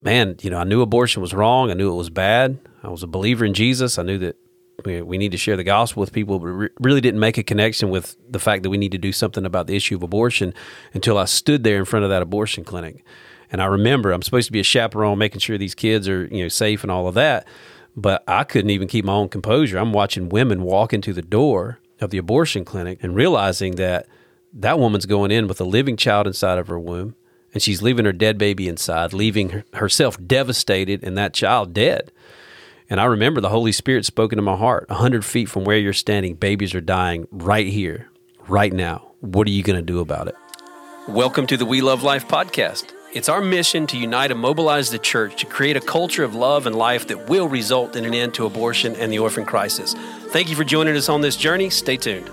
man, I knew abortion was wrong. I knew it was bad. I was a believer in Jesus. I knew that we need to share the gospel with people, but really didn't make a connection with the fact that we need to do something about the issue of abortion until I stood there in front of that abortion clinic. And I remember I'm supposed to be a chaperone, making sure these kids are safe and all of that, but I couldn't even keep my own composure. I'm watching women walk into the door of the abortion clinic and realizing that woman's going in with a living child inside of her womb, and she's leaving her dead baby inside, leaving herself devastated and that child dead. And I remember the Holy Spirit spoke into my heart, 100 feet from where you're standing, babies are dying right here, right now. What are you going to do about it? Welcome to the We Love Life podcast. It's our mission to unite and mobilize the church to create a culture of love and life that will result in an end to abortion and the orphan crisis. Thank you for joining us on this journey. Stay tuned.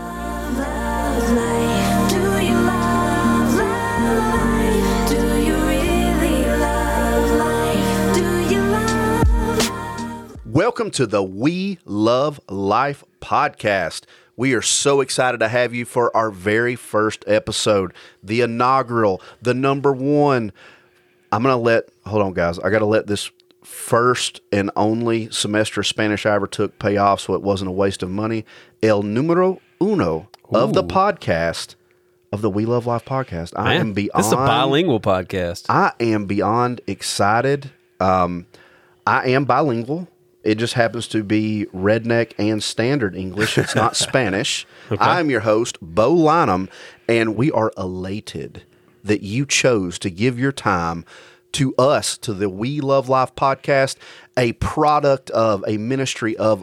Welcome to the We Love Life podcast. We are so excited to have you for our very first episode, the inaugural, the number one. Hold on, guys. I got to let this first and only semester of Spanish I ever took pay off so it wasn't a waste of money. El número uno of the podcast, of the We Love Life podcast. I am beyond. This is a bilingual podcast. I am beyond excited. I am bilingual. It just happens to be redneck and standard English. It's not Spanish. Okay. I'm your host, Bo Lynham, and we are elated that you chose to give your time to us, to the We Love Life podcast, a product of a ministry of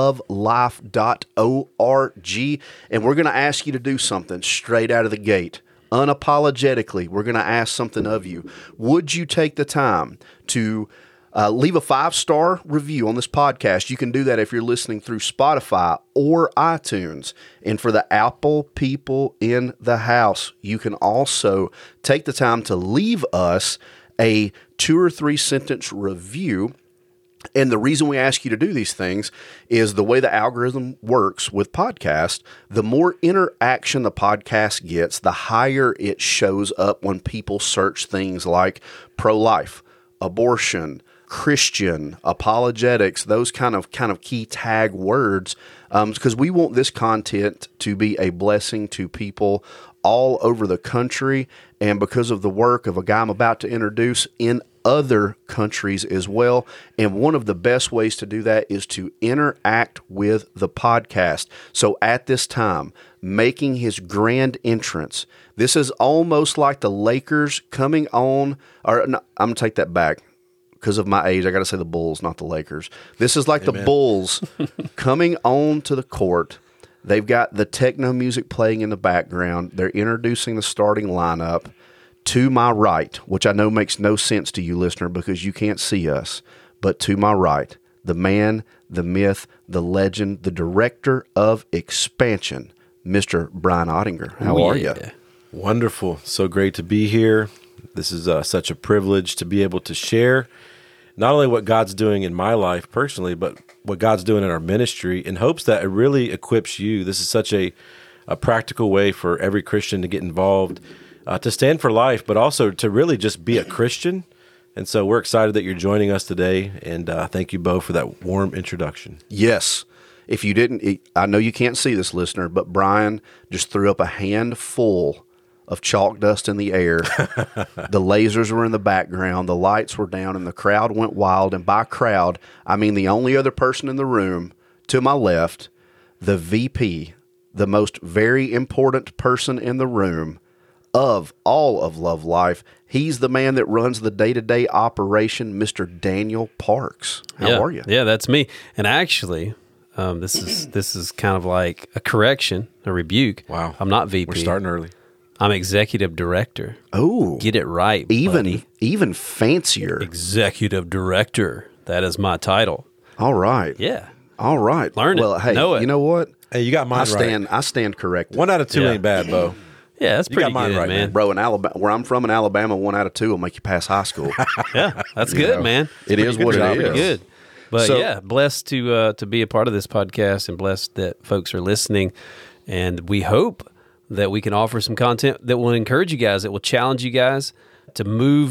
lovelife.org. And we're going to ask you to do something straight out of the gate. Unapologetically, we're going to ask something of you. Would you take the time to leave a 5-star review on this podcast? You can do that if you're listening through Spotify or iTunes. And for the Apple people in the house, you can also take the time to leave us a 2 or 3 sentence review. And the reason we ask you to do these things is the way the algorithm works with podcasts. The more interaction the podcast gets, the higher it shows up when people search things like pro-life, abortion, Christian, apologetics, those kind of key tag words, because we want this content to be a blessing to people all over the country, and because of the work of a guy I'm about to introduce in other countries as well. And one of the best ways to do that is to interact with the podcast. So at this time, making his grand entrance, this is almost like the Lakers coming on, or no, I'm going to take that back. Because of my age, I got to say the Bulls, not the Lakers. This is like Amen. The Bulls coming on to the court. They've got the techno music playing in the background. They're introducing the starting lineup. To my right, which I know makes no sense to you, listener, because you can't see us, but to my right, the man, the myth, the legend, the director of expansion, Mr. Brian Ottinger. How are you? Wonderful. So great to be here. This is such a privilege to be able to share not only what God's doing in my life personally, but what God's doing in our ministry, in hopes that it really equips you. This is such a practical way for every Christian to get involved, to stand for life, but also to really just be a Christian. And so we're excited that you're joining us today, and thank you, Bo, for that warm introduction. Yes. If you didn't, I know you can't see this, listener, but Brian just threw up a handful of chalk dust in the air. The lasers were in the background, the lights were down, and the crowd went wild. And by crowd, I mean the only other person in the room to my left, the VP, the most very important person in the room of all of Love Life. He's the man that runs the day-to-day operation, Mr. Daniel Parks. How are you? Yeah, that's me. And actually, this is kind of like a correction, a rebuke. Wow. I'm not VP. We're starting early. I'm executive director. Oh, get it right, buddy. Even fancier. Executive director. That is my title. All right. Yeah. All right. Learn it. Well, hey, know it. You know what? Hey, you got mine right. I stand corrected. 1 out of 2 ain't bad, Bo. Yeah, that's pretty got mine good, right, man. Bro, in Alabama, where I'm from in Alabama, 1 out of 2 will make you pass high school. Yeah, that's good, man. It is what it is. Pretty good. But so, blessed to be a part of this podcast, and blessed that folks are listening. And we hope that we can offer some content that will encourage you guys, that will challenge you guys to move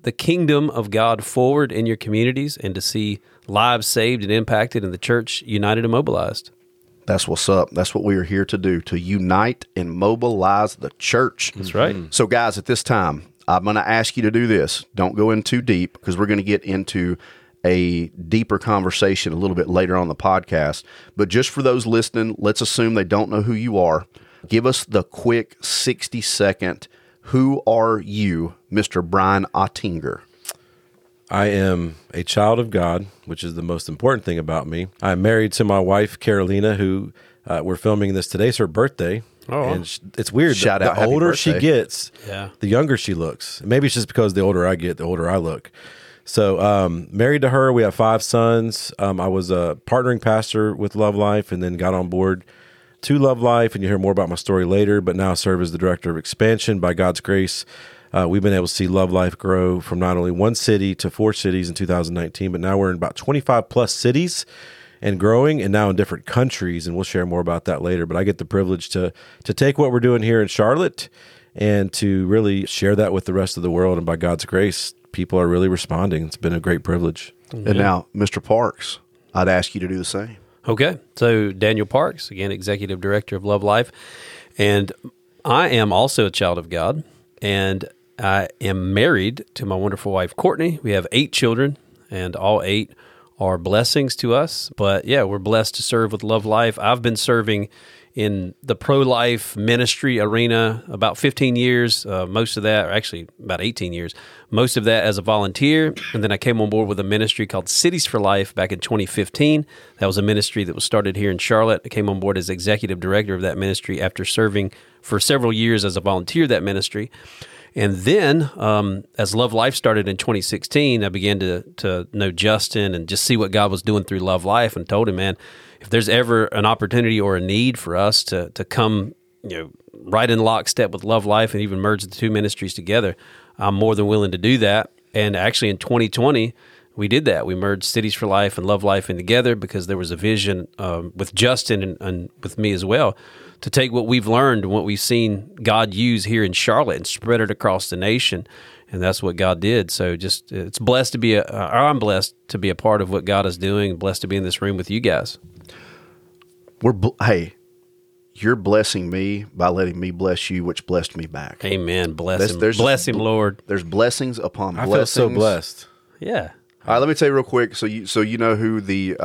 the kingdom of God forward in your communities and to see lives saved and impacted and the church united and mobilized. That's what's up. That's what we are here to do, to unite and mobilize the church. That's right. So, guys, at this time, I'm going to ask you to do this. Don't go in too deep because we're going to get into a deeper conversation a little bit later on the podcast. But just for those listening, let's assume they don't know who you are. Give us the quick 60-second, who are you, Mr. Brian Ottinger? I am a child of God, which is the most important thing about me. I'm married to my wife, Carolina, who we're filming this today. It's her birthday. Oh. And it's weird. Shout out, The happy older she birthday. gets, Yeah. the younger she looks. Maybe it's just because the older I get, the older I look. So married to her, we have 5 sons. I was a partnering pastor with Love Life and then got on board to Love Life, and you'll hear more about my story later, but now I serve as the director of expansion. By God's grace, we've been able to see Love Life grow from not only 1 city to 4 cities in 2019, but now we're in about 25 plus cities and growing, and now in different countries, and we'll share more about that later. But I get the privilege to take what we're doing here in Charlotte and to really share that with the rest of the world, and by God's grace, people are really responding. It's been a great privilege. And now, Mr. Parks, I'd ask you to do the same. Okay. So Daniel Parks, again, Executive Director of Love Life. And I am also a child of God, and I am married to my wonderful wife, Courtney. We have 8 children, and all 8 are blessings to us. But yeah, we're blessed to serve with Love Life. I've been serving in the pro-life ministry arena about 15 years, most of that, or actually about 18 years, most of that as a volunteer. And then I came on board with a ministry called Cities for Life back in 2015. That was a ministry that was started here in Charlotte. I came on board as executive director of that ministry after serving for several years as a volunteer of that ministry. And then, as Love Life started in 2016, I began to know Justin and just see what God was doing through Love Life, and told him, man, if there's ever an opportunity or a need for us to come, right in lockstep with Love Life and even merge the 2 ministries together, I'm more than willing to do that. And actually, in 2020, we did that. We merged Cities for Life and Love Life in together because there was a vision with Justin and with me as well to take what we've learned and what we've seen God use here in Charlotte and spread it across the nation. And that's what God did. So just it's blessed to be I'm blessed to be a part of what God is doing, blessed to be in this room with you guys. Hey, you're blessing me by letting me bless you, which blessed me back. Amen. Bless him. There's Bless him, Lord. There's blessings upon I blessings. feel so blessed. Yeah. All right, let me tell you real quick. So you know who the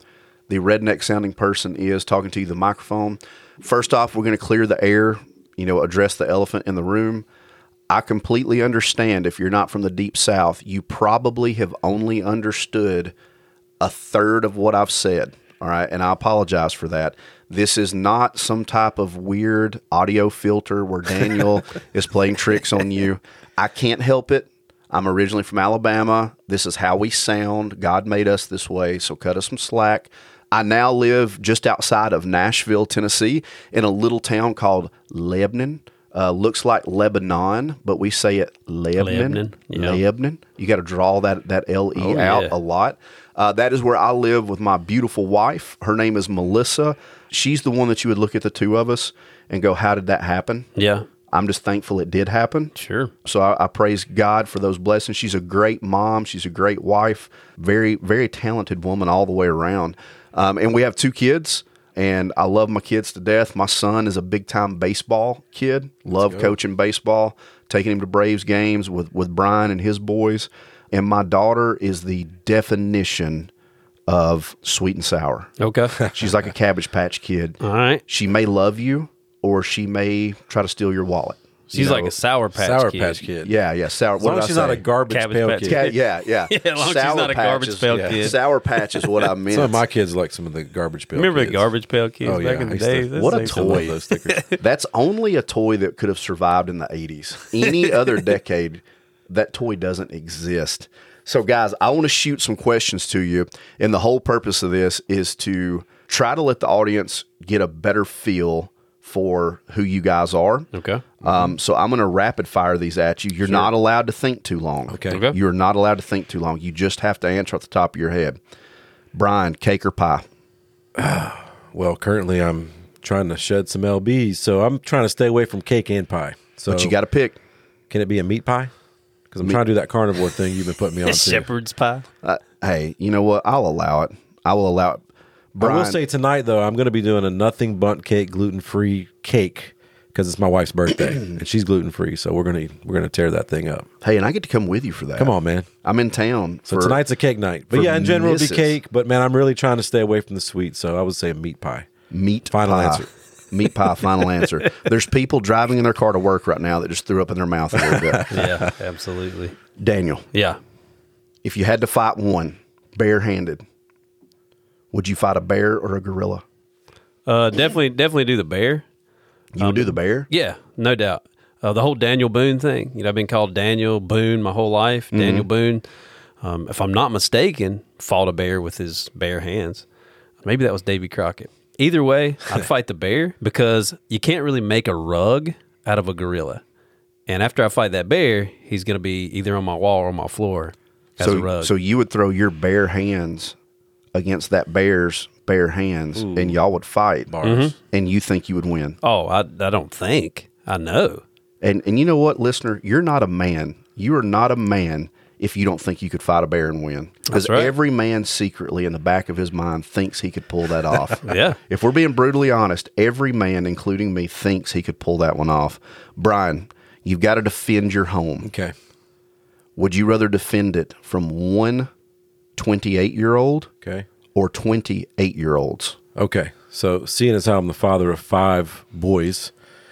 redneck sounding person is talking to you, the microphone. First off, we're going to clear the air, address the elephant in the room. I completely understand if you're not from the Deep South, you probably have only understood a third of what I've said. All right, and I apologize for that. This is not some type of weird audio filter where Daniel is playing tricks on you. I can't help it. I'm originally from Alabama. This is how we sound. God made us this way, so cut us some slack. I now live just outside of Nashville, Tennessee, in a little town called Lebanon. Looks like Lebanon, but we say it Lebanon. Yeah. Lebanon. You got to draw that L-E out yeah. a lot. That is where I live with my beautiful wife. Her name is Melissa. She's the one that you would look at the 2 of us and go, how did that happen? Yeah. I'm just thankful it did happen. Sure. So I praise God for those blessings. She's a great mom. She's a great wife. Very, very talented woman all the way around. And we have 2 kids, and I love my kids to death. My son is a big-time baseball kid. Love coaching baseball, taking him to Braves games with Brian and his boys. And my daughter is the definition of sweet and sour. Okay. She's like a Cabbage Patch Kid. All right. She may love you, or she may try to steal your wallet. She's like a Sour Patch Kid. Yeah, sour. As long as she's not a garbage Cabbage pail Patch kid. Yeah. Yeah, as long as she's Sour not a garbage Patches, pail yeah. kid. Sour Patch is what I meant. Some of my kids like some of the garbage pail Remember kids. the Garbage Pail Kids Oh, yeah. back in I the used to- day? This What a thing- I love toy. those stickers. That's only a toy that could have survived in the 80s. Any other decade, that toy doesn't exist. So, guys, I want to shoot some questions to you. And the whole purpose of this is to try to let the audience get a better feel for who you guys are. Okay. So I'm going to rapid fire these at you. You're not allowed to think too long. Okay. You're not allowed to think too long. You just have to answer at the top of your head. Brian, cake or pie? Well, currently I'm trying to shed some LBs, so I'm trying to stay away from cake and pie. So But you got to pick. can it be a meat pie? because I'm trying to do that carnivore thing you've been putting me on to. Shepherd's pie. Hey, you know what? I'll allow it. I will allow it. Brian, I will say tonight, though, I'm going to be doing a nothing bundt cake, gluten-free cake, because it's my wife's birthday, and she's gluten-free, so we're gonna tear that thing up. hey, and I get to come with you for that. Come on, man. I'm in town. So tonight's a cake night. But yeah, in general, it'll be cake, but man, I'm really trying to stay away from the sweet, so I would say a meat pie. Final answer. Meat pie, final answer. There's people driving in their car to work right now that just threw up in their mouth a little bit. Yeah, absolutely. Daniel, Yeah. if you had to fight one barehanded, would you fight a bear or a gorilla? Definitely do the bear. You would do the bear? Yeah, no doubt. The whole Daniel Boone thing. You know, I've been called Daniel Boone my whole life. Daniel Boone, if I'm not mistaken, fought a bear with his bare hands. Maybe that was Davy Crockett. Either way, I'd fight the bear because you can't really make a rug out of a gorilla. And after I fight that bear, he's going to be either on my wall or on my floor as a rug. So you would throw your bare hands against that bear's bare hands, and y'all would fight. Bars. And you think you would win. Oh, I don't think. I know. And you know what, listener? You're not a man. You are not a man if you don't think you could fight a bear and win. Because That's right. every man secretly in the back of his mind thinks he could pull that off. Yeah. If we're being brutally honest, every man, including me, thinks he could pull that one off. Brian, you've got to defend your home. Okay. Would you rather defend it from one 28-year-old Okay. or 28-year-olds? Okay. So, seeing as how I'm the father of 5 boys,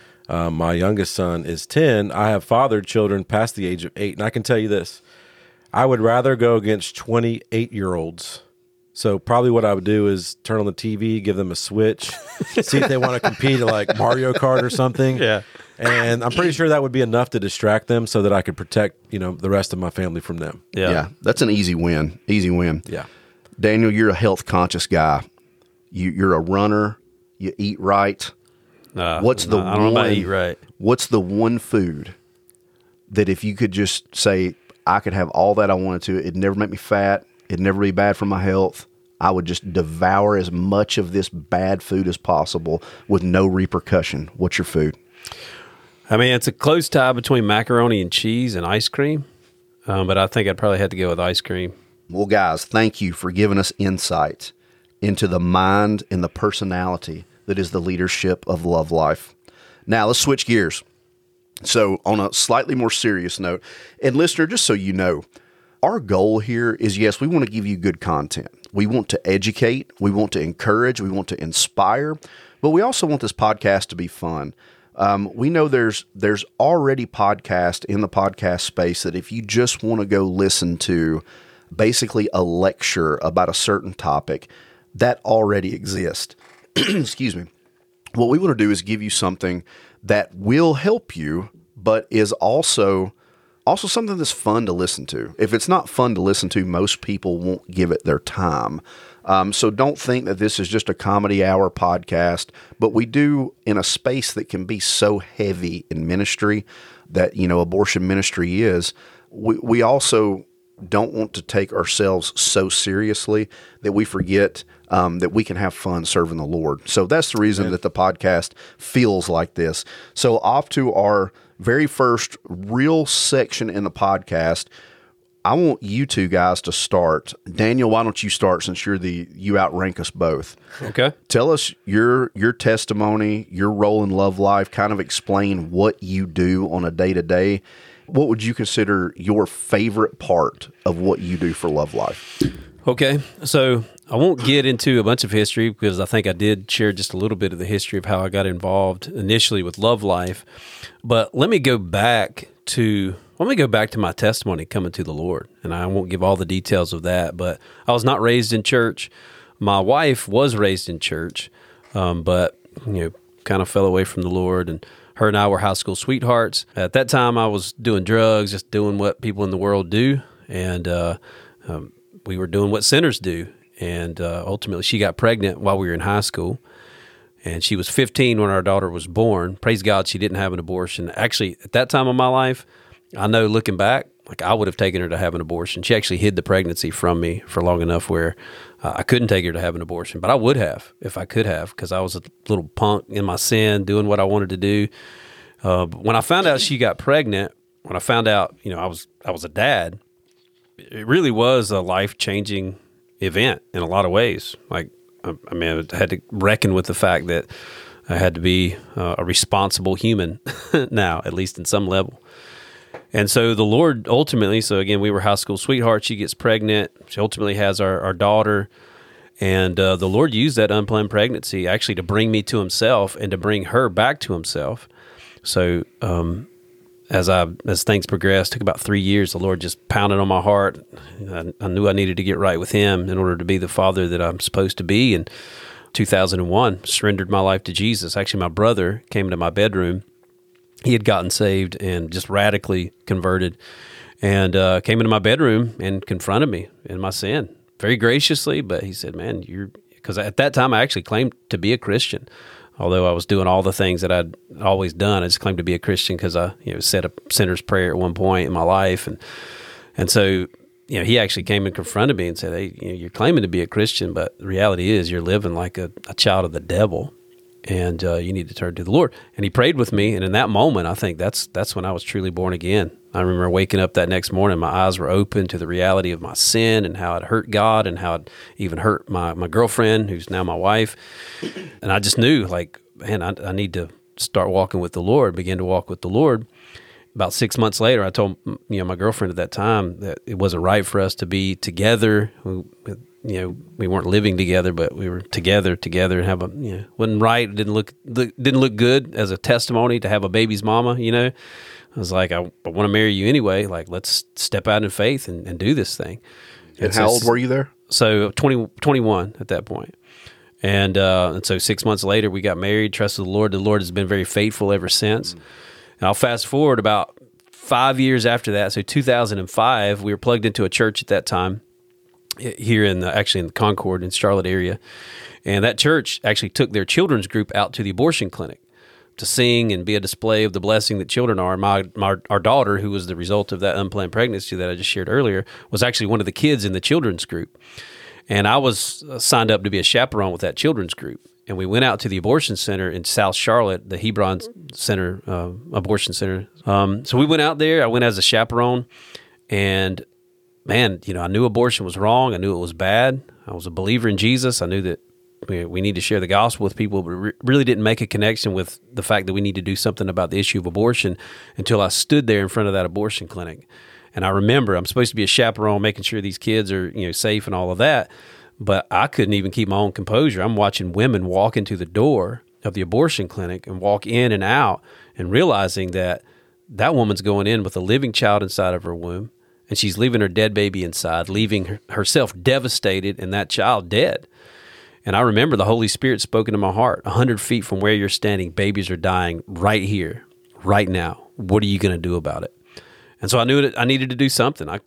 my youngest son is 10. I have fathered children past the age of 8. And I can tell you this, I would rather go against 28-year-olds. So probably what I would do is turn on the TV, give them a Switch, see if they want to compete at like Mario Kart or something. Yeah. And I'm pretty sure that would be enough to distract them so that I could protect, the rest of my family from them. Yeah. That's an easy win. Easy win. Yeah. Daniel, you're a health conscious guy. You're a runner. You eat right. What's the I don't know about eat right. What's the one food that if you could just say, I could have all that I wanted to, it'd never make me fat, it'd never be bad for my health, I would just devour as much of this bad food as possible with no repercussion. What's your food? I mean, it's a close tie between macaroni and cheese and ice cream, but I think I'd probably have to go with ice cream. Well, guys, thank you for giving us insight into the mind and the personality that is the leadership of Love Life. Now, let's switch gears. So, on a slightly more serious note, and listener, just so you know, our goal here is, yes, we want to give you good content. We want to educate, we want to encourage, we want to inspire, but we also want this podcast to be fun. We know there's already podcasts in the podcast space that if you just want to go listen to basically a lecture about a certain topic, that already exists. Excuse me. What we want to do is give you something that will help you, but is also something that's fun to listen to. If it's not fun to listen to, most people won't give it their time. So don't think that this is just a comedy hour podcast, but we do in a space that can be so heavy in ministry that, abortion ministry is. We also don't want to take ourselves so seriously that we forget that we can have fun serving the Lord. So that's the reason that the podcast feels like this. So off to our very first real section in the podcast, I want you two guys to start. Daniel, why don't you start since you outrank us both? Okay. Tell us your testimony, your role in Love Life, kind of explain what you do on a day-to-day. What would you consider your favorite part of what you do for Love Life? Okay. So I won't get into a bunch of history because I think I did share just a little bit of the history of how I got involved initially with Love Life. But let me go back to my testimony coming to the Lord. And I won't give all the details of that, but I was not raised in church. My wife was raised in church, but kind of fell away from the Lord, and her and I were high school sweethearts. At that time, I was doing drugs, just doing what people in the world do, and we were doing what sinners do. And ultimately, she got pregnant while we were in high school, and she was 15 when our daughter was born. Praise God, she didn't have an abortion. Actually, at that time of my life, I know looking back, like I would have taken her to have an abortion. She actually hid the pregnancy from me for long enough where I couldn't take her to have an abortion, but I would have if I could have, because I was a little punk in my sin, doing what I wanted to do. But when I found out she got pregnant, when I found out, I was a dad, it really was a life-changing event in a lot of ways. Like, I had to reckon with the fact that I had to be a responsible human now, at least in some level. And so the Lord ultimately, so again, we were high school sweethearts. She gets pregnant. She ultimately has our daughter. And the Lord used that unplanned pregnancy actually to bring me to himself and to bring her back to himself. So as things progressed, took about 3 years, the Lord just pounded on my heart. I knew I needed to get right with him in order to be the father that I'm supposed to be. And 2001, surrendered my life to Jesus. Actually, my brother came into my bedroom. He had gotten saved and just radically converted, and came into my bedroom and confronted me in my sin very graciously. But he said, man, because at that time I actually claimed to be a Christian. Although I was doing all the things that I'd always done, I just claimed to be a Christian because I said a sinner's prayer at one point in my life. And so he actually came and confronted me and said, hey, you're claiming to be a Christian, but the reality is you're living like a child of the devil, and you need to turn to the Lord. And he prayed with me, and in that moment, I think that's when I was truly born again. I remember waking up that next morning, my eyes were open to the reality of my sin and how I'd hurt God and how I'd even hurt my girlfriend, who's now my wife. And I just knew, like, man, I need to start walking with the Lord, begin to walk with the Lord. About 6 months later, I told my girlfriend at that time that it wasn't right for us to be together. We weren't living together, but we were together and have wasn't right. It didn't look good as a testimony to have a baby's mama. I was like, I want to marry you anyway. Like, let's step out in faith and do this thing. And how old were you there? So 21 at that point. And so 6 months later, we got married, trusted the Lord. The Lord has been very faithful ever since. And I'll fast forward about 5 years after that. So 2005, we were plugged into a church at that time here in the Concord in Charlotte area. And that church actually took their children's group out to the abortion clinic to sing and be a display of the blessing that children are. Our daughter, who was the result of that unplanned pregnancy that I just shared earlier, was actually one of the kids in the children's group. And I was signed up to be a chaperone with that children's group. And we went out to the abortion center in South Charlotte, the Hebron Center, abortion center. So we went out there. I went as a chaperone. And, man, I knew abortion was wrong. I knew it was bad. I was a believer in Jesus. I knew that we need to share the gospel with people, but really didn't make a connection with the fact that we need to do something about the issue of abortion until I stood there in front of that abortion clinic. And I remember I'm supposed to be a chaperone, making sure these kids are safe and all of that, but I couldn't even keep my own composure. I'm watching women walk into the door of the abortion clinic and walk in and out, and realizing that woman's going in with a living child inside of her womb, and she's leaving her dead baby inside, leaving herself devastated and that child dead. And I remember the Holy Spirit spoke into my heart, 100 feet from where you're standing, babies are dying right here, right now. What are you going to do about it? And so I knew that I needed to do something. I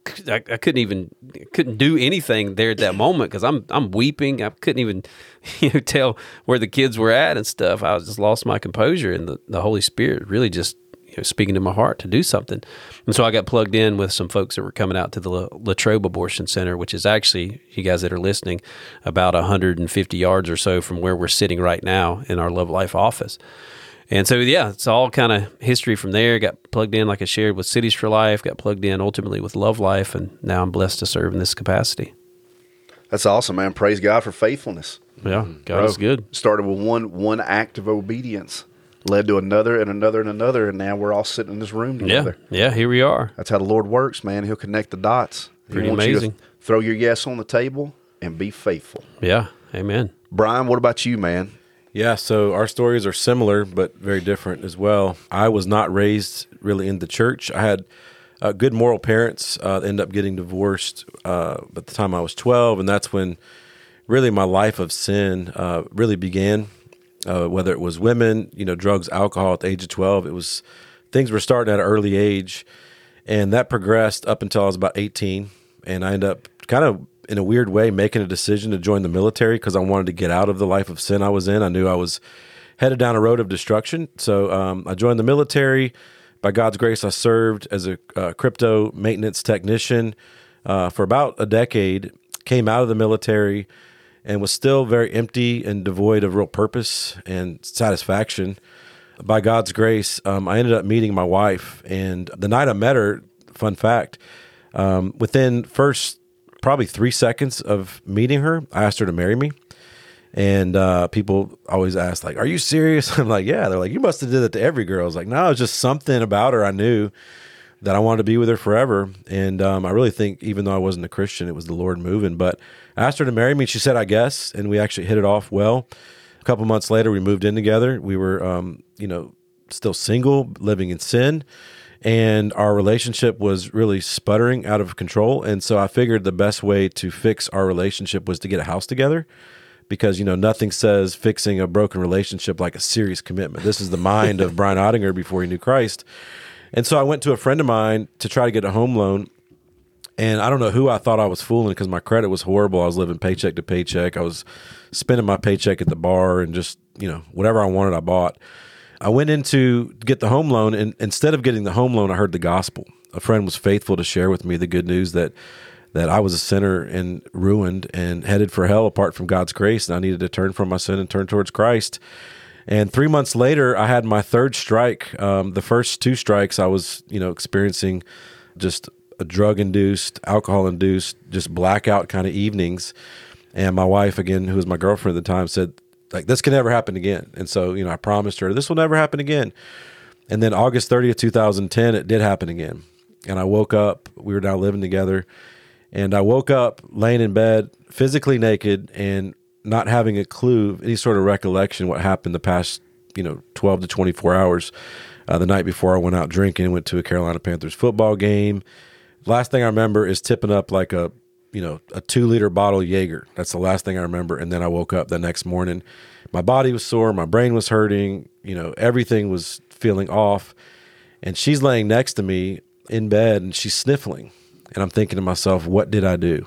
couldn't do anything there at that moment because I'm weeping. I couldn't even tell where the kids were at and stuff. I just lost my composure, and the Holy Spirit really just speaking to my heart to do something. And so I got plugged in with some folks that were coming out to the Latrobe Abortion Center, which is actually, you guys that are listening, about 150 yards or so from where we're sitting right now in our Love Life office. And so, yeah, it's all kind of history from there. Got plugged in, like I shared, with Cities for Life, got plugged in ultimately with Love Life, and now I'm blessed to serve in this capacity. That's awesome, man. Praise God for faithfulness. Yeah, God is good. Started with one act of obedience, led to another and another and another, and now we're all sitting in this room together. Yeah, here we are. That's how the Lord works, man. He'll connect the dots. Pretty he wants amazing. You to throw your yes on the table and be faithful. Yeah, amen. Brian, what about you, man? Yeah, so our stories are similar, but very different as well. I was not raised really in the church. I had good moral parents, ended up getting divorced at the time I was 12, and that's when really my life of sin really began, whether it was women, drugs, alcohol at the age of 12. It was things were starting at an early age, and that progressed up until I was about 18, and I ended up kind of in a weird way, making a decision to join the military because I wanted to get out of the life of sin I was in. I knew I was headed down a road of destruction. So I joined the military. By God's grace, I served as a crypto maintenance technician for about a decade, came out of the military, and was still very empty and devoid of real purpose and satisfaction. by God's grace, I ended up meeting my wife. And the night I met her, fun fact, within first probably 3 seconds of meeting her, I asked her to marry me. And people always ask, like, are you serious? I'm like, yeah. They're like, you must have did that to every girl. I was like, no, it's just something about her. I knew that I wanted to be with her forever. And I really think, even though I wasn't a Christian, it was the Lord moving. But I asked her to marry me. She said, I guess. And we actually hit it off well. A couple months later, we moved in together. We were, still single, living in sin. And our relationship was really sputtering out of control. And so I figured the best way to fix our relationship was to get a house together. Because, nothing says fixing a broken relationship like a serious commitment. This is the mind of Brian Ottinger before he knew Christ. And so I went to a friend of mine to try to get a home loan. And I don't know who I thought I was fooling because my credit was horrible. I was living paycheck to paycheck. I was spending my paycheck at the bar and just, whatever I wanted, I bought. I went in to get the home loan. And instead of getting the home loan, I heard the gospel. A friend was faithful to share with me the good news that I was a sinner and ruined and headed for hell apart from God's grace, and I needed to turn from my sin and turn towards Christ. And 3 months later, I had my third strike. The first 2 strikes, I was, experiencing just a drug-induced, alcohol-induced, just blackout kind of evenings. And my wife, again, who was my girlfriend at the time, said, like, this can never happen again. And so, I promised her, this will never happen again. And then August 30th, 2010, it did happen again. And I woke up, we were now living together, and I woke up laying in bed, physically naked, and not having a clue, any sort of recollection what happened the past, 12 to 24 hours. The night before I went out drinking, went to a Carolina Panthers football game. Last thing I remember is tipping up like a 2-liter bottle of Jaeger. That's the last thing I remember. And then I woke up the next morning. My body was sore. My brain was hurting. Everything was feeling off. And she's laying next to me in bed, and she's sniffling. And I'm thinking to myself, what did I do?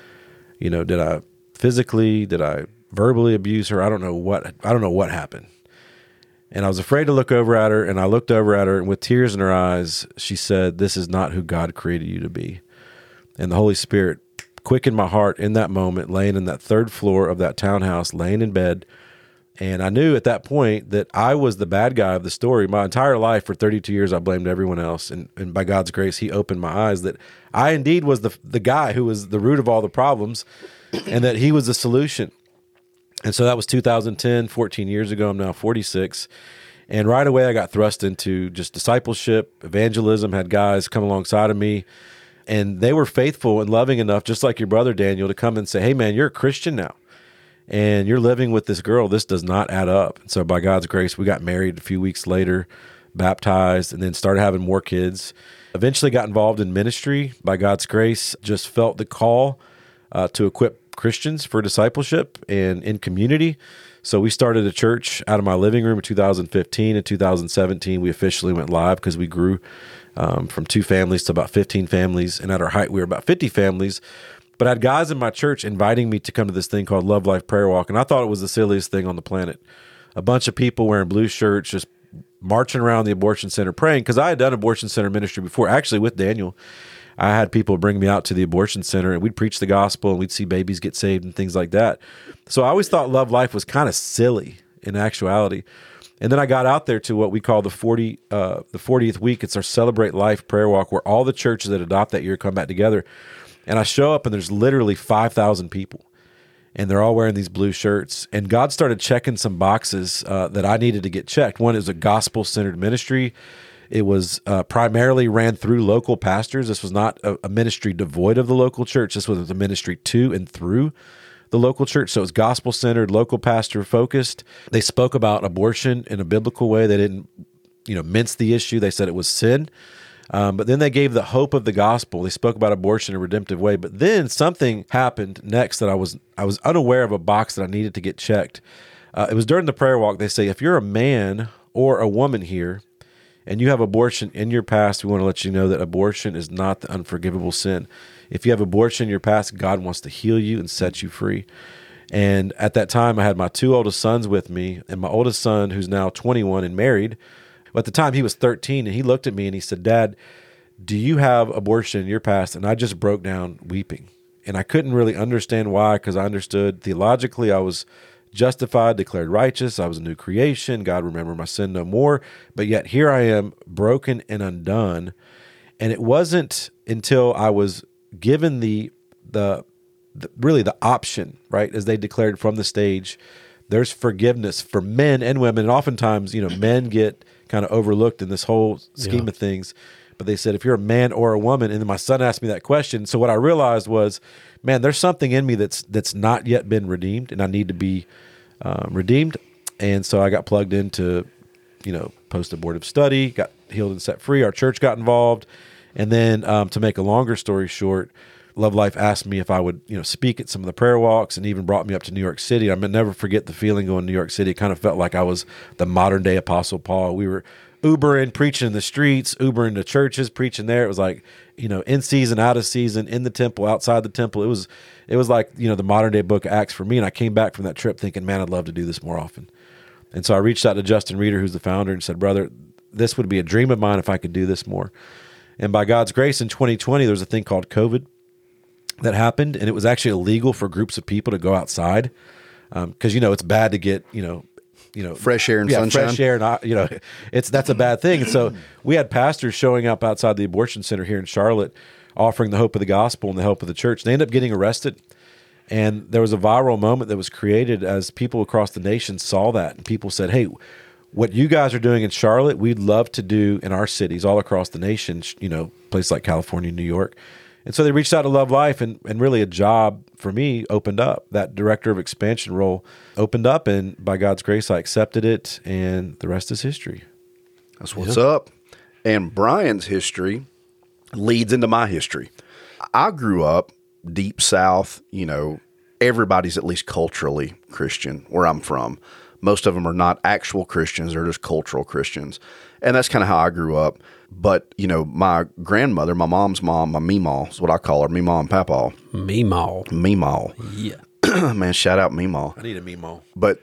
Did I did I verbally abuse her? I don't know what happened. And I was afraid to look over at her, and I looked over at her, and with tears in her eyes, she said, this is not who God created you to be. And the Holy Spirit quickened my heart in that moment, laying in that 3rd floor of that townhouse, laying in bed. And I knew at that point that I was the bad guy of the story. My entire life for 32 years, I blamed everyone else. And by God's grace, he opened my eyes that I indeed was the guy who was the root of all the problems, and that he was the solution. And so that was 2010, 14 years ago. I'm now 46. And right away, I got thrust into just discipleship, evangelism, had guys come alongside of me. And they were faithful and loving enough, just like your brother Daniel, to come and say, hey, man, you're a Christian now. And you're living with this girl. This does not add up. And so by God's grace, we got married a few weeks later, baptized, and then started having more kids. Eventually got involved in ministry. By God's grace, just felt the call to equip Christians for discipleship and in community. So we started a church out of my living room in 2015. In 2017, we officially went live because we grew from 2 families to about 15 families. And at our height, we were about 50 families. But I had guys in my church inviting me to come to this thing called Love Life Prayer Walk, and I thought it was the silliest thing on the planet. A bunch of people wearing blue shirts just marching around the abortion center praying, because I had done abortion center ministry before, actually with Daniel. I had people bring me out to the abortion center, and we'd preach the gospel, and we'd see babies get saved and things like that. So I always thought Love Life was kind of silly in actuality. And then I got out there to what we call the 40th week. It's our Celebrate Life Prayer Walk, where all the churches that adopt that year come back together. And I show up, and there's literally 5,000 people, and they're all wearing these blue shirts. And God started checking some boxes that I needed to get checked. One is a gospel-centered ministry. It was primarily ran through local pastors. This was not a ministry devoid of the local church. This was a ministry to and through the local church. So it was gospel-centered, local pastor-focused. They spoke about abortion in a biblical way. They didn't, mince the issue. They said it was sin. But then they gave the hope of the gospel. They spoke about abortion in a redemptive way. But then something happened next that I was unaware of, a box that I needed to get checked. It was during the prayer walk. They say, if you're a man or a woman here and you have abortion in your past, we want to let you know that abortion is not the unforgivable sin. If you have abortion in your past, God wants to heal you and set you free. And at that time, I had my 2 oldest sons with me, and my oldest son, who's now 21 and married. At the time, he was 13, and he looked at me and he said, Dad, do you have abortion in your past? And I just broke down weeping. And I couldn't really understand why, because I understood theologically I was justified, declared righteous. I was a new creation. God remembered my sin no more. But yet here I am, broken and undone. And it wasn't until I was given the option, right, as they declared from the stage, there's forgiveness for men and women. And oftentimes, men get kind of overlooked in this whole scheme of things. But they said, if you're a man or a woman, and then my son asked me that question. So what I realized was, man, there's something in me that's not yet been redeemed, and I need to be redeemed. And so I got plugged into, post-abortive study, got healed and set free. Our church got involved. And then to make a longer story short, Love Life asked me if I would, speak at some of the prayer walks, and even brought me up to New York City. I'll never forget the feeling going to New York City. It kind of felt like I was the modern day Apostle Paul. We were Ubering, preaching in the streets, Ubering to churches, preaching there. It was like, in season, out of season, in the temple, outside the temple. It was like, the modern day book of Acts for me. And I came back from that trip thinking, man, I'd love to do this more often. And so I reached out to Justin Reeder, who's the founder, and said, brother, this would be a dream of mine if I could do this more. And by God's grace, in 2020, there was a thing called COVID that happened, and it was actually illegal for groups of people to go outside because it's bad to get fresh air and sunshine. Fresh air, and that's a bad thing. And so we had pastors showing up outside the abortion center here in Charlotte, offering the hope of the gospel and the hope of the church. They ended up getting arrested, and there was a viral moment that was created as people across the nation saw that, and people said, "Hey, what you guys are doing in Charlotte, we'd love to do in our cities all across the nation. Places like California, New York." And so they reached out to Love Life, and really a job for me opened up. That director of expansion role opened up, and by God's grace, I accepted it, and the rest is history. That's what's up. And Brian's history leads into my history. I grew up deep South, everybody's at least culturally Christian where I'm from. Most of them are not actual Christians, they're just cultural Christians. And that's kind of how I grew up. But, my grandmother, my mom's mom, my Meemaw is what I call her, Meemaw and Papaw. Meemaw. Yeah. Man, shout out Meemaw. I need a Meemaw. But,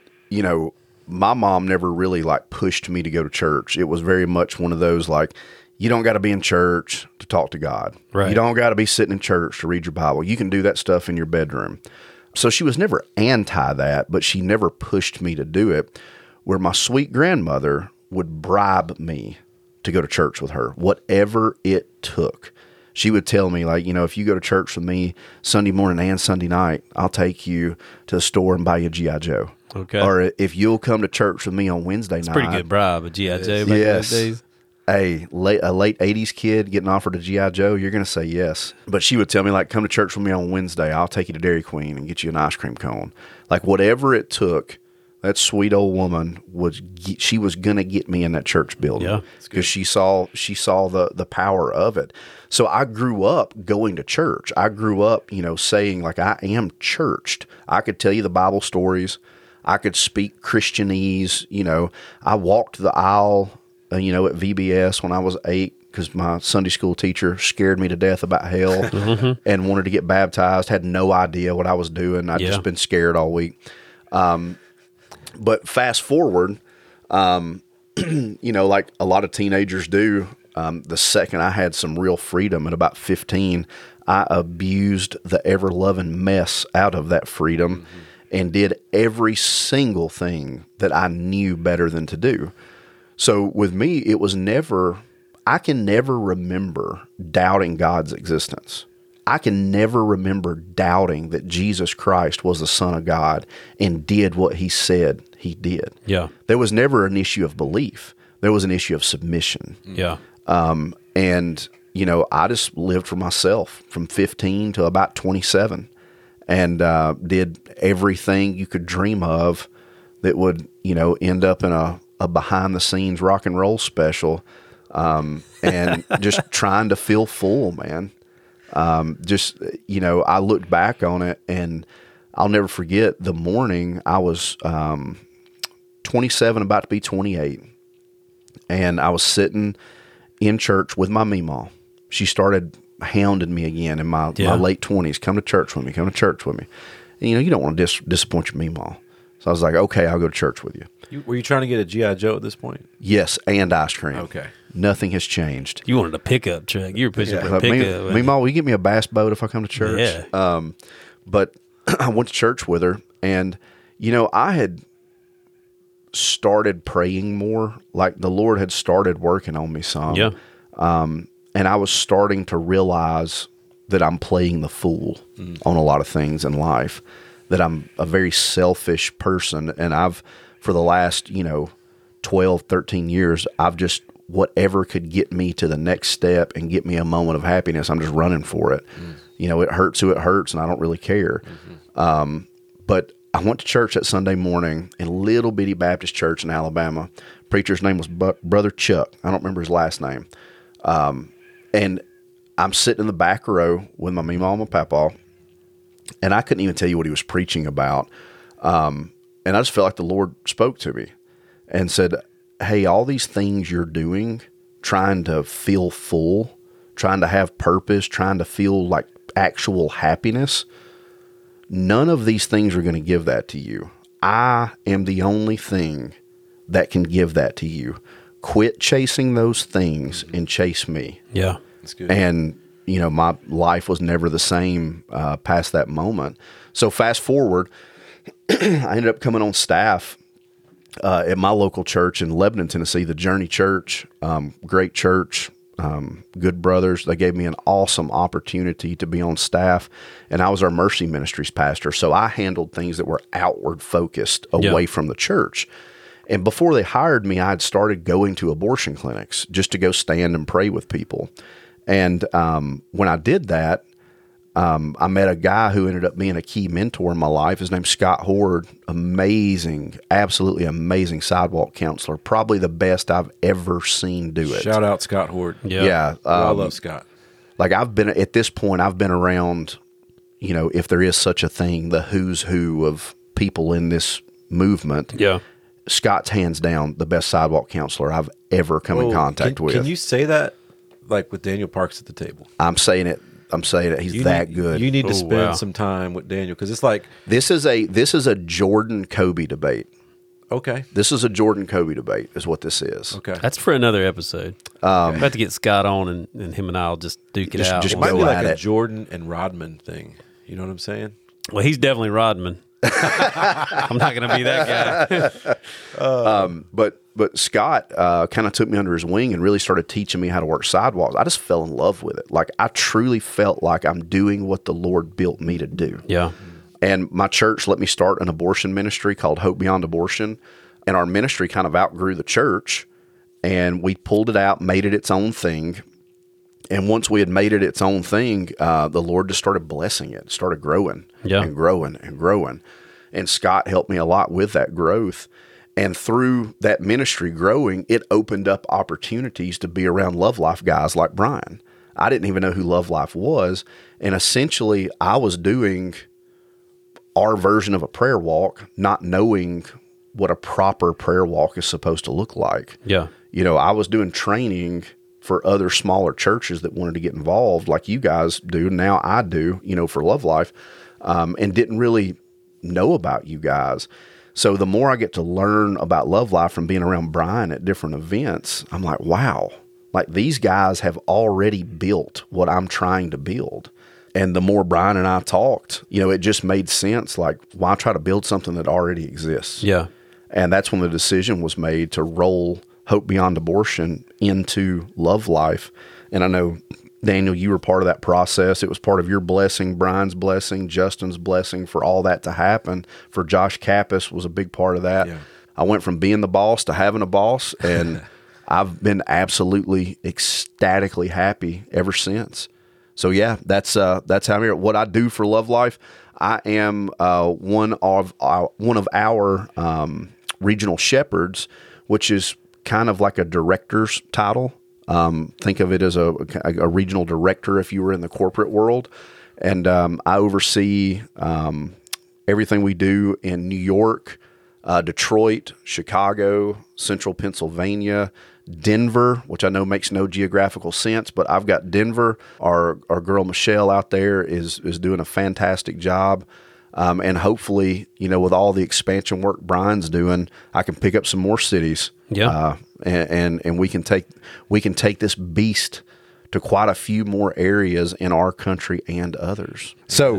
my mom never really pushed me to go to church. It was very much one of those you don't got to be in church to talk to God. Right. You don't got to be sitting in church to read your Bible. You can do that stuff in your bedroom. So she was never anti that, but she never pushed me to do it, where my sweet grandmother would bribe me to go to church with her, whatever it took. She would tell me, if you go to church with me Sunday morning and Sunday night, I'll take you to the store and buy you a G.I. Joe. Okay. Or if you'll come to church with me on Wednesday night. Pretty good bribe, a G.I. Joe back in those days. A late 80s kid getting offered a G.I. Joe, you're going to say yes. But she would tell me, come to church with me on Wednesday. I'll take you to Dairy Queen and get you an ice cream cone. Whatever it took, that sweet old woman she was going to get me in that church building. Yeah, because she saw the power of it. So I grew up going to church. I grew up, saying I am churched. I could tell you the Bible stories. I could speak Christianese. I walked the aisle, at VBS when I was 8 because my Sunday school teacher scared me to death about hell and wanted to get baptized. Had no idea what I was doing. I'd just been scared all week. But fast forward, like a lot of teenagers do, the second I had some real freedom at about 15, I abused the ever-loving mess out of that freedom and did every single thing that I knew better than to do. So with me, it was I can never remember doubting God's existence. I can never remember doubting that Jesus Christ was the Son of God and did what he said he did. Yeah. There was never an issue of belief. There was an issue of submission. Yeah. And, I just lived for myself from 15 to about 27 and did everything you could dream of that would, end up in a behind-the-scenes rock and roll special and just trying to feel full, man. I looked back on it and I'll never forget the morning I was 27, about to be 28, and I was sitting in church with my Meemaw. She started hounding me again in my late 20s. Come to church with me. Come to church with me. And, you don't want to disappoint your Meemaw. So I was like, okay, I'll go to church with you. Were you trying to get a G.I. Joe at this point? Yes, and ice cream. Okay. Nothing has changed. You wanted a pickup truck. You were pushing for a pickup. Meemaw, will you get me a bass boat if I come to church? Yeah. But I went to church with her, and, I had started praying more. Like the Lord had started working on me some. Yeah. And I was starting to realize that I'm playing the fool on a lot of things in life, that I'm a very selfish person. And for the last, 12, 13 years, I've just, whatever could get me to the next step and get me a moment of happiness, I'm just running for it. It hurts who it hurts, and I don't really care. But I went to church that Sunday morning in a little bitty Baptist church in Alabama. Preacher's name was Brother Chuck. I don't remember his last name. And I'm sitting in the back row with my mama and papa, and I couldn't even tell you what he was preaching about. And I just felt like the Lord spoke to me and said, hey, all these things you're doing, trying to feel full, trying to have purpose, trying to feel like actual happiness, none of these things are going to give that to you. I am the only thing that can give that to you. Quit chasing those things and chase me. Yeah. That's good. And, my life was never the same past that moment. So fast forward, I ended up coming on staff at my local church in Lebanon, Tennessee, the Journey Church. Great church, good brothers. They gave me an awesome opportunity to be on staff, and I was our Mercy Ministries pastor. So I handled things that were outward focused away from the church. And before they hired me, I had started going to abortion clinics just to go stand and pray with people. And when I did that, I met a guy who ended up being a key mentor in my life. His name's Scott Horde. Amazing, absolutely amazing sidewalk counselor. Probably the best I've ever seen do it. Shout out Scott Horde. Yeah. I love Scott. Like at this point, I've been around, if there is such a thing, the who's who of people in this movement. Yeah. Scott's hands down the best sidewalk counselor I've ever come in contact with. Can you say that like with Daniel Parks at the table? I'm saying it. He's that good. You need to spend some time with Daniel, because it's like this is a Jordan Kobe debate. Okay, this is a Jordan Kobe debate, is what this is. Okay, that's for another episode. We'll have to get Scott on, and him and I'll just duke it out. Just it might go be like at a it. Jordan and Rodman thing. You know what I'm saying? Well, he's definitely Rodman. I'm not going to be that guy. But Scott kind of took me under his wing and really started teaching me how to work sidewalks. I just fell in love with it. Like, I truly felt like I'm doing what the Lord built me to do. Yeah. And my church let me start an abortion ministry called Hope Beyond Abortion. And our ministry kind of outgrew the church, and we pulled it out, made it its own thing. And once we had made it its own thing, the Lord just started blessing it, started growing and growing and growing. And Scott helped me a lot with that growth. And through that ministry growing, it opened up opportunities to be around Love Life guys like Brian. I didn't even know who Love Life was. And essentially, I was doing our version of a prayer walk, not knowing what a proper prayer walk is supposed to look like. Yeah. I was doing training for other smaller churches that wanted to get involved, like you guys do. Now I do, for Love Life, and didn't really know about you guys. So the more I get to learn about Love Life from being around Brian at different events, I'm like, wow, like these guys have already built what I'm trying to build. And the more Brian and I talked, it just made sense. Like, why try to build something that already exists? Yeah. And that's when the decision was made to roll Hope Beyond Abortion into Love Life. And I know, Daniel, you were part of that process. It was part of your blessing, Brian's blessing, Justin's blessing for all that to happen. For Josh Kappas was a big part of that. Yeah. I went from being the boss to having a boss, and I've been absolutely ecstatically happy ever since. So yeah, that's how I'm here. What I do for Love Life, I am one of our regional shepherds, which is kind of like a director's title. Think of it as a regional director if you were in the corporate world. And I oversee everything we do in New York, Detroit, Chicago, Central Pennsylvania, Denver, which I know makes no geographical sense, but I've got Denver. Our girl Michelle out there is doing a fantastic job. And hopefully, with all the expansion work Brian's doing, I can pick up some more cities. Yeah. And we can take this beast to quite a few more areas in our country and others. So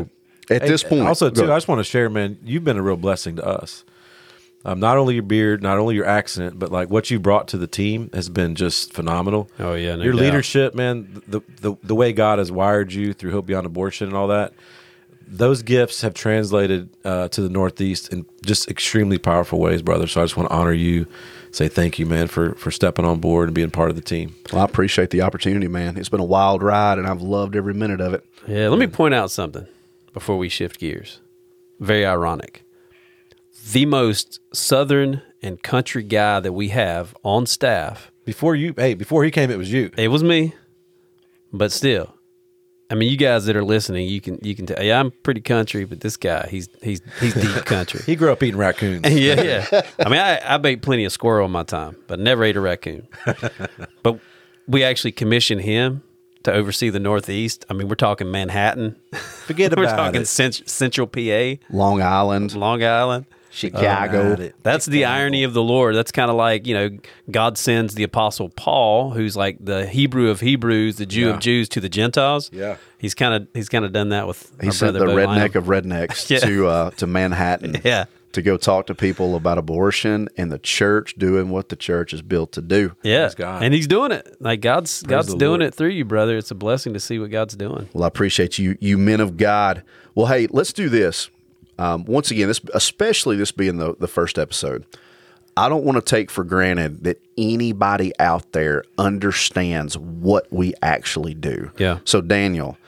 At this point. Also, too, I just want to share, man, you've been a real blessing to us. Not only your beard, not only your accent, but like what you brought to the team has been just phenomenal. Oh, yeah, no your doubt. leadership, man, the way God has wired you through Hope Beyond Abortion and all that, those gifts have translated to the Northeast in just extremely powerful ways, brother. So I just want to honor you, say thank you, man, for stepping on board and being part of the team. Well, I appreciate the opportunity, man. It's been a wild ride, and I've loved every minute of it. Yeah, let me point out something before we shift gears. Very ironic. The most southern and country guy that we have on staff. Before he came, it was you. It was me, but still, I mean, you guys that are listening, you can tell. Yeah, I'm pretty country, but this guy, he's deep country. He grew up eating raccoons. yeah. I mean, I ate plenty of squirrel in my time, but never ate a raccoon. But we actually commissioned him to oversee the Northeast. I mean, we're talking Manhattan. Forget about We're talking it. Central PA, Long Island, Long Island. Chicago. That's the irony of the Lord. That's kind of like, God sends the Apostle Paul, who's like the Hebrew of Hebrews, the Jew of Jews, to the Gentiles. Yeah. He's kind of done that with He our sent brother the Bo redneck Lionel. of rednecks to Manhattan. Yeah. To go talk to people about abortion and the church doing what the church is built to do. Yeah, Praise God. and he's doing it. Like God's the doing Lord. it through you, brother. It's a blessing to see what God's doing. Well, I appreciate you men of God. Well, hey, let's do this. Once again, especially this being the first episode, I don't want to take for granted that anybody out there understands what we actually do. Yeah. So Daniel,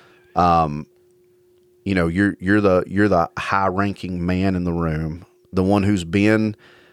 you're the high-ranking man in the room, the one who's been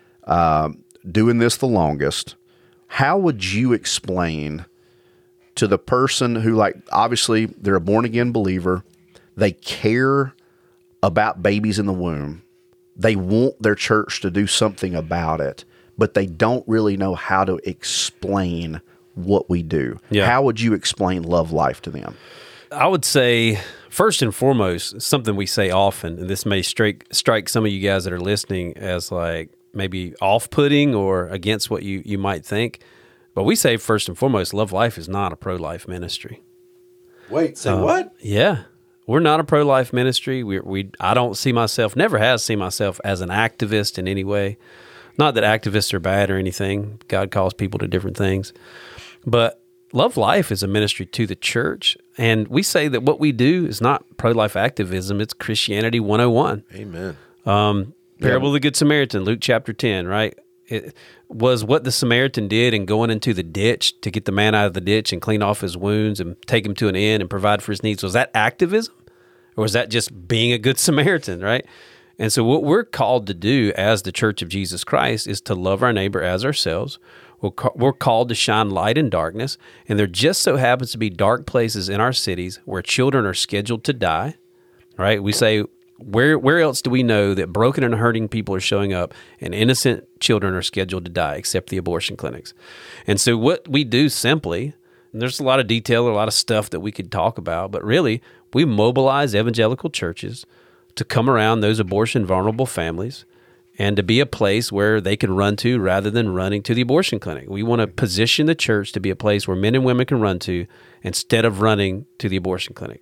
doing this the longest. How would you explain to the person who, like, obviously they're a born-again believer, they care about babies in the womb, they want their church to do something about it, but they don't really know how to explain what we do. Yeah. How would you explain Love Life to them? I would say, first and foremost, something we say often, and this may strike some of you guys that are listening as like maybe off-putting or against what you might think, but we say first and foremost, Love Life is not a pro-life ministry. Wait, say what? Yeah. We're not a pro-life ministry. I don't see myself, never has seen myself as an activist in any way. Not that activists are bad or anything. God calls people to different things. But Love Life is a ministry to the church. And we say that what we do is not pro-life activism. It's Christianity 101. Amen. Parable of the Good Samaritan, Luke chapter 10, right? It was what the Samaritan did in going into the ditch to get the man out of the ditch and clean off his wounds and take him to an inn and provide for his needs. Was that activism? Or was that just being a good Samaritan, right? And so what we're called to do as the Church of Jesus Christ is to love our neighbor as ourselves. We're called to shine light in darkness. And there just so happens to be dark places in our cities where children are scheduled to die, right? We say, where else do we know that broken and hurting people are showing up and innocent children are scheduled to die except the abortion clinics? And so what we do simply, and there's a lot of detail, a lot of stuff that we could talk about, but really we mobilize evangelical churches to come around those abortion vulnerable families and to be a place where they can run to rather than running to the abortion clinic. We want to position the church to be a place where men and women can run to instead of running to the abortion clinic.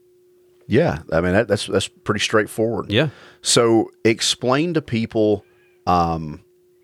Yeah, I mean that's pretty straightforward. Yeah. So explain to people what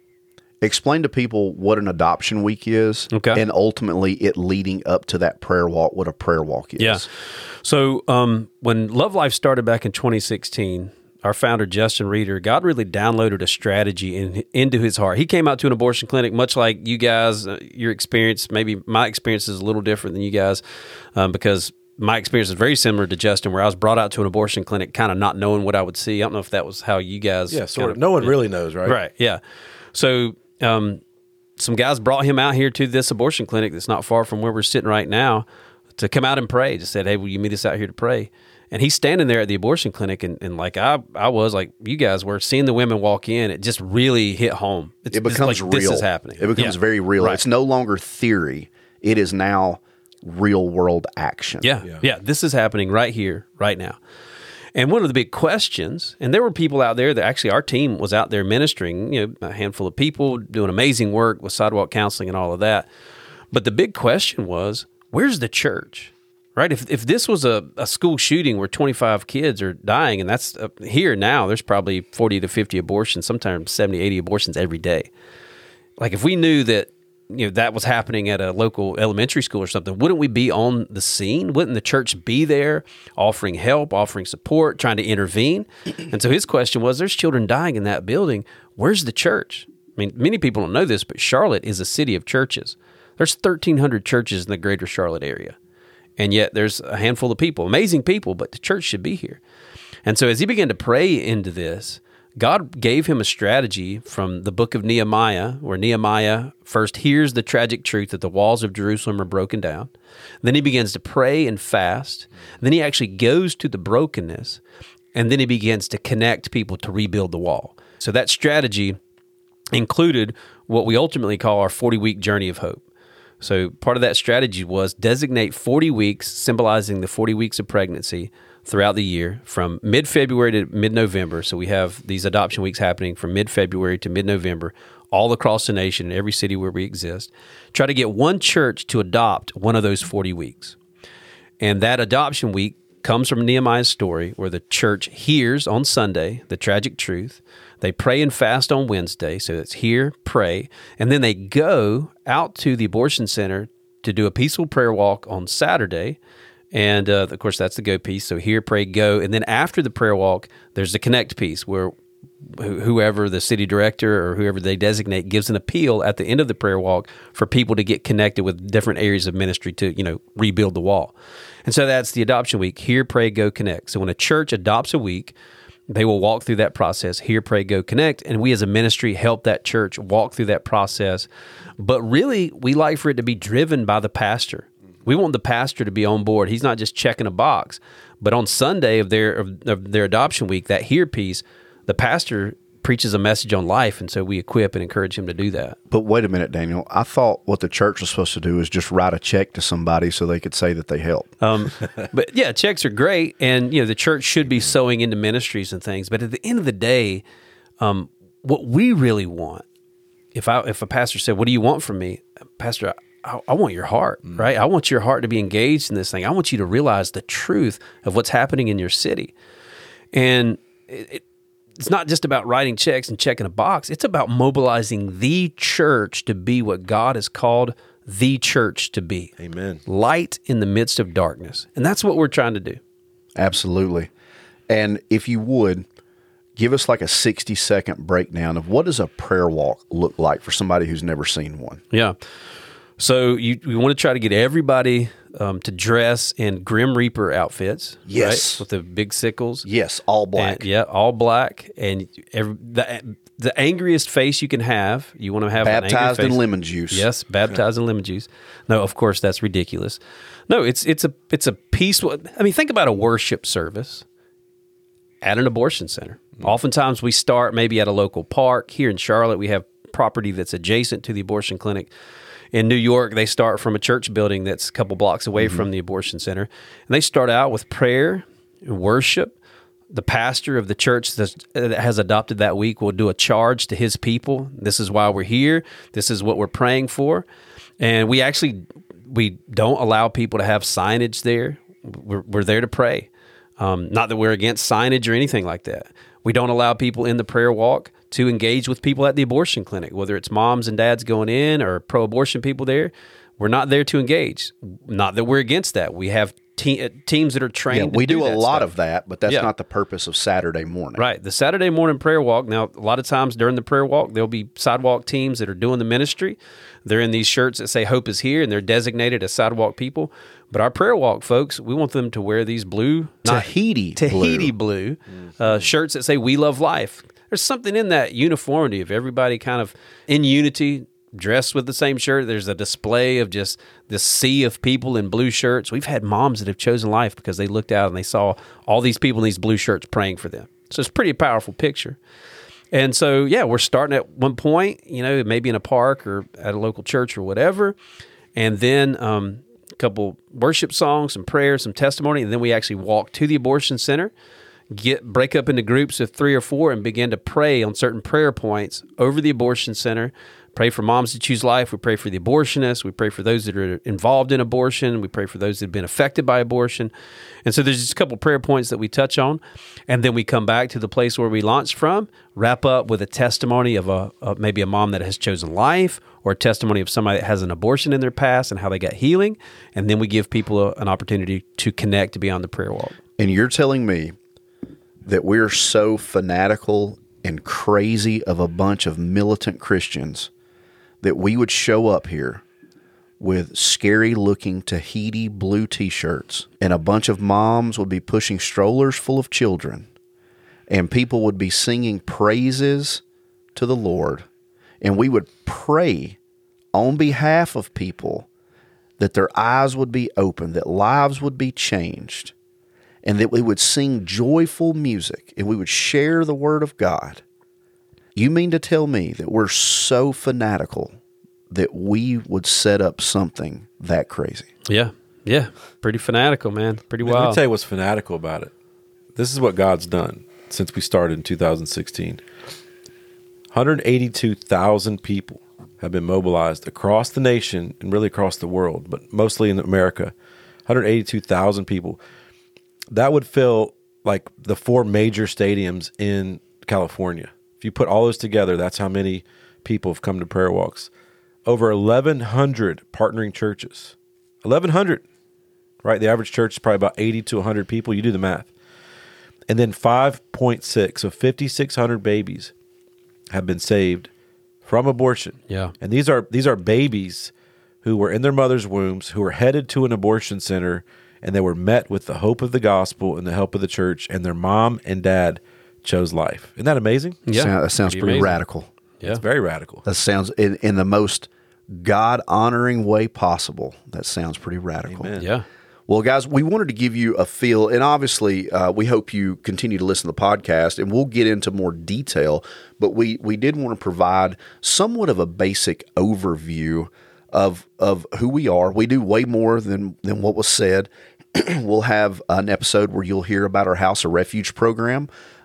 an adoption week is, Okay. and ultimately it leading up to that prayer walk, what a prayer walk is. Yeah. So when Love Life started back in 2016, our founder, Justin Reeder, God really downloaded a strategy into his heart. He came out to an abortion clinic, much like you guys, your experience, maybe my experience is a little different than you guys, because my experience is very similar to Justin, where I was brought out to an abortion clinic kind of not knowing what I would see. I don't know if that was how you guys... Yeah, sort of. No one really knows, right? Right, yeah. So some guys brought him out here to this abortion clinic that's not far from where we're sitting right now to come out and pray. Just said, hey, will you meet us out here to pray? And he's standing there at the abortion clinic, and like I was, like you guys were, seeing the women walk in, it just really hit home. It becomes like, real. This is happening. It becomes very real. Right. It's no longer theory. It is now real world action. Yeah. This is happening right here, right now. And one of the big questions, and there were people out there that actually our team was out there ministering, a handful of people doing amazing work with sidewalk counseling and all of that. But the big question was, where's the church? right? If this was a school shooting where 25 kids are dying, and that's here now, there's probably 40 to 50 abortions, sometimes 70, 80 abortions every day. Like if we knew that, that was happening at a local elementary school or something, wouldn't we be on the scene? Wouldn't the church be there offering help, offering support, trying to intervene? And so his question was, there's children dying in that building. Where's the church? I mean, many people don't know this, but Charlotte is a city of churches. There's 1,300 churches in the greater Charlotte area. And yet there's a handful of people, amazing people, but the church should be here. And so as he began to pray into this, God gave him a strategy from the book of Nehemiah, where Nehemiah first hears the tragic truth that the walls of Jerusalem are broken down. Then he begins to pray and fast. Then he actually goes to the brokenness, and then he begins to connect people to rebuild the wall. So that strategy included what we ultimately call our 40-week journey of hope. So part of that strategy was designate 40 weeks, symbolizing the 40 weeks of pregnancy throughout the year from mid-February to mid-November. So we have these adoption weeks happening from mid-February to mid-November all across the nation in every city where we exist. Try to get one church to adopt one of those 40 weeks. And that adoption week comes from Nehemiah's story where the church hears on Sunday the tragic truth. They pray and fast on Wednesday, so it's hear, pray, and then they go out to the abortion center to do a peaceful prayer walk on Saturday. And, of course, that's the go piece. So hear, pray, go. And then after the prayer walk, there's the connect piece where whoever the city director or whoever they designate gives an appeal at the end of the prayer walk for people to get connected with different areas of ministry to, rebuild the wall. And so that's the adoption week, hear, pray, go, connect. So when a church adopts a week, they will walk through that process, hear, pray, go, connect, and we as a ministry help that church walk through that process. But really, we like for it to be driven by the pastor. We want the pastor to be on board. He's not just checking a box. But on Sunday of their adoption week, that hear piece, the pastor preaches a message on life, and so we equip and encourage him to do that. But wait a minute, Daniel. I thought what the church was supposed to do is just write a check to somebody so they could say that they helped. But yeah, checks are great, and the church should be sowing into ministries and things. But at the end of the day, what we really want, if a pastor said, "What do you want from me, Pastor?" I want your heart, right? I want your heart to be engaged in this thing. I want you to realize the truth of what's happening in your city, and it's not just about writing checks and checking a box. It's about mobilizing the church to be what God has called the church to be. Amen. Light in the midst of darkness. And that's what we're trying to do. Absolutely. And if you would, give us like a 60-second breakdown of what does a prayer walk look like for somebody who's never seen one? Yeah. So we want to try to get everybody to dress in Grim Reaper outfits. Yes. Right? With the big sickles. Yes, all black. And, all black. And the angriest face you can have, you want to have baptized an angry face. in lemon juice. Yes, baptized in lemon juice. No, of course, that's ridiculous. No, it's a peaceful. I mean, think about a worship service at an abortion center. Oftentimes we start maybe at a local park. Here in Charlotte, we have property that's adjacent to the abortion clinic. In New York, they start from a church building that's a couple blocks away from the abortion center. And they start out with prayer and worship. The pastor of the church that has adopted that week will do a charge to his people. This is why we're here. This is what we're praying for. And we don't allow people to have signage there. We're there to pray. Not that we're against signage or anything like that. We don't allow people in the prayer walk to engage with people at the abortion clinic, whether it's moms and dads going in or pro-abortion people there. We're not there to engage. Not that we're against that. We have teams that are trained. We do a lot stuff. of that, but that's not the purpose of Saturday morning. Right. The Saturday morning prayer walk. Now, a lot of times during the prayer walk, there'll be sidewalk teams that are doing the ministry. They're in these shirts that say "Hope is here," and they're designated as sidewalk people. But our prayer walk folks, we want them to wear these Tahiti blue shirts that say "We love life." There's something in that uniformity of everybody kind of in unity, dressed with the same shirt. There's a display of just this sea of people in blue shirts. We've had moms that have chosen life because they looked out and they saw all these people in these blue shirts praying for them. So it's a pretty powerful picture. And so, we're starting at one point, maybe in a park or at a local church or whatever. And then a couple worship songs, some prayers, some testimony. And then we actually walk to the abortion center, break up into groups of 3 or 4 and begin to pray on certain prayer points over the abortion center. Pray for moms to choose life. We pray for the abortionists. We pray for those that are involved in abortion. We pray for those that have been affected by abortion. And so there's just a couple prayer points that we touch on. And then we come back to the place where we launched from, wrap up with a testimony of maybe a mom that has chosen life, or a testimony of somebody that has an abortion in their past and how they got healing. And then we give people an opportunity to connect to be on the prayer walk. And you're telling me that we're so fanatical and crazy of a bunch of militant Christians that we would show up here with scary-looking Tahiti blue T-shirts, and a bunch of moms would be pushing strollers full of children, and people would be singing praises to the Lord, and we would pray on behalf of people that their eyes would be opened, that lives would be changed, and that we would sing joyful music, and we would share the Word of God. You mean to tell me that we're so fanatical that we would set up something that crazy? Yeah. Pretty fanatical, man. Pretty wild. Let me tell you what's fanatical about it. This is what God's done since we started in 2016. 182,000 people have been mobilized across the nation and really across the world, but mostly in America. 182,000 people. That would fill like the 4 major stadiums in California. If you put all those together, that's how many people have come to prayer walks. Over 1,100 partnering churches. 1,100, right? The average church is probably about 80 to 100 people. You do the math. And then 5.6, so 5,600 babies have been saved from abortion. Yeah. And these are babies who were in their mother's wombs, who were headed to an abortion center, and they were met with the hope of the gospel and the help of the church, and their mom and dad chose life. Isn't that amazing? Yeah. That sounds pretty amazing. radical. Yeah. It's very radical. That sounds, in the most God-honoring way possible, that sounds pretty radical. Amen. Yeah. Well, guys, we wanted to give you a feel, and obviously we hope you continue to listen to the podcast, and we'll get into more detail, but we did want to provide somewhat of a basic overview of who we are. We do way more than what was said. We'll have an episode where you'll hear about our House of Refuge program.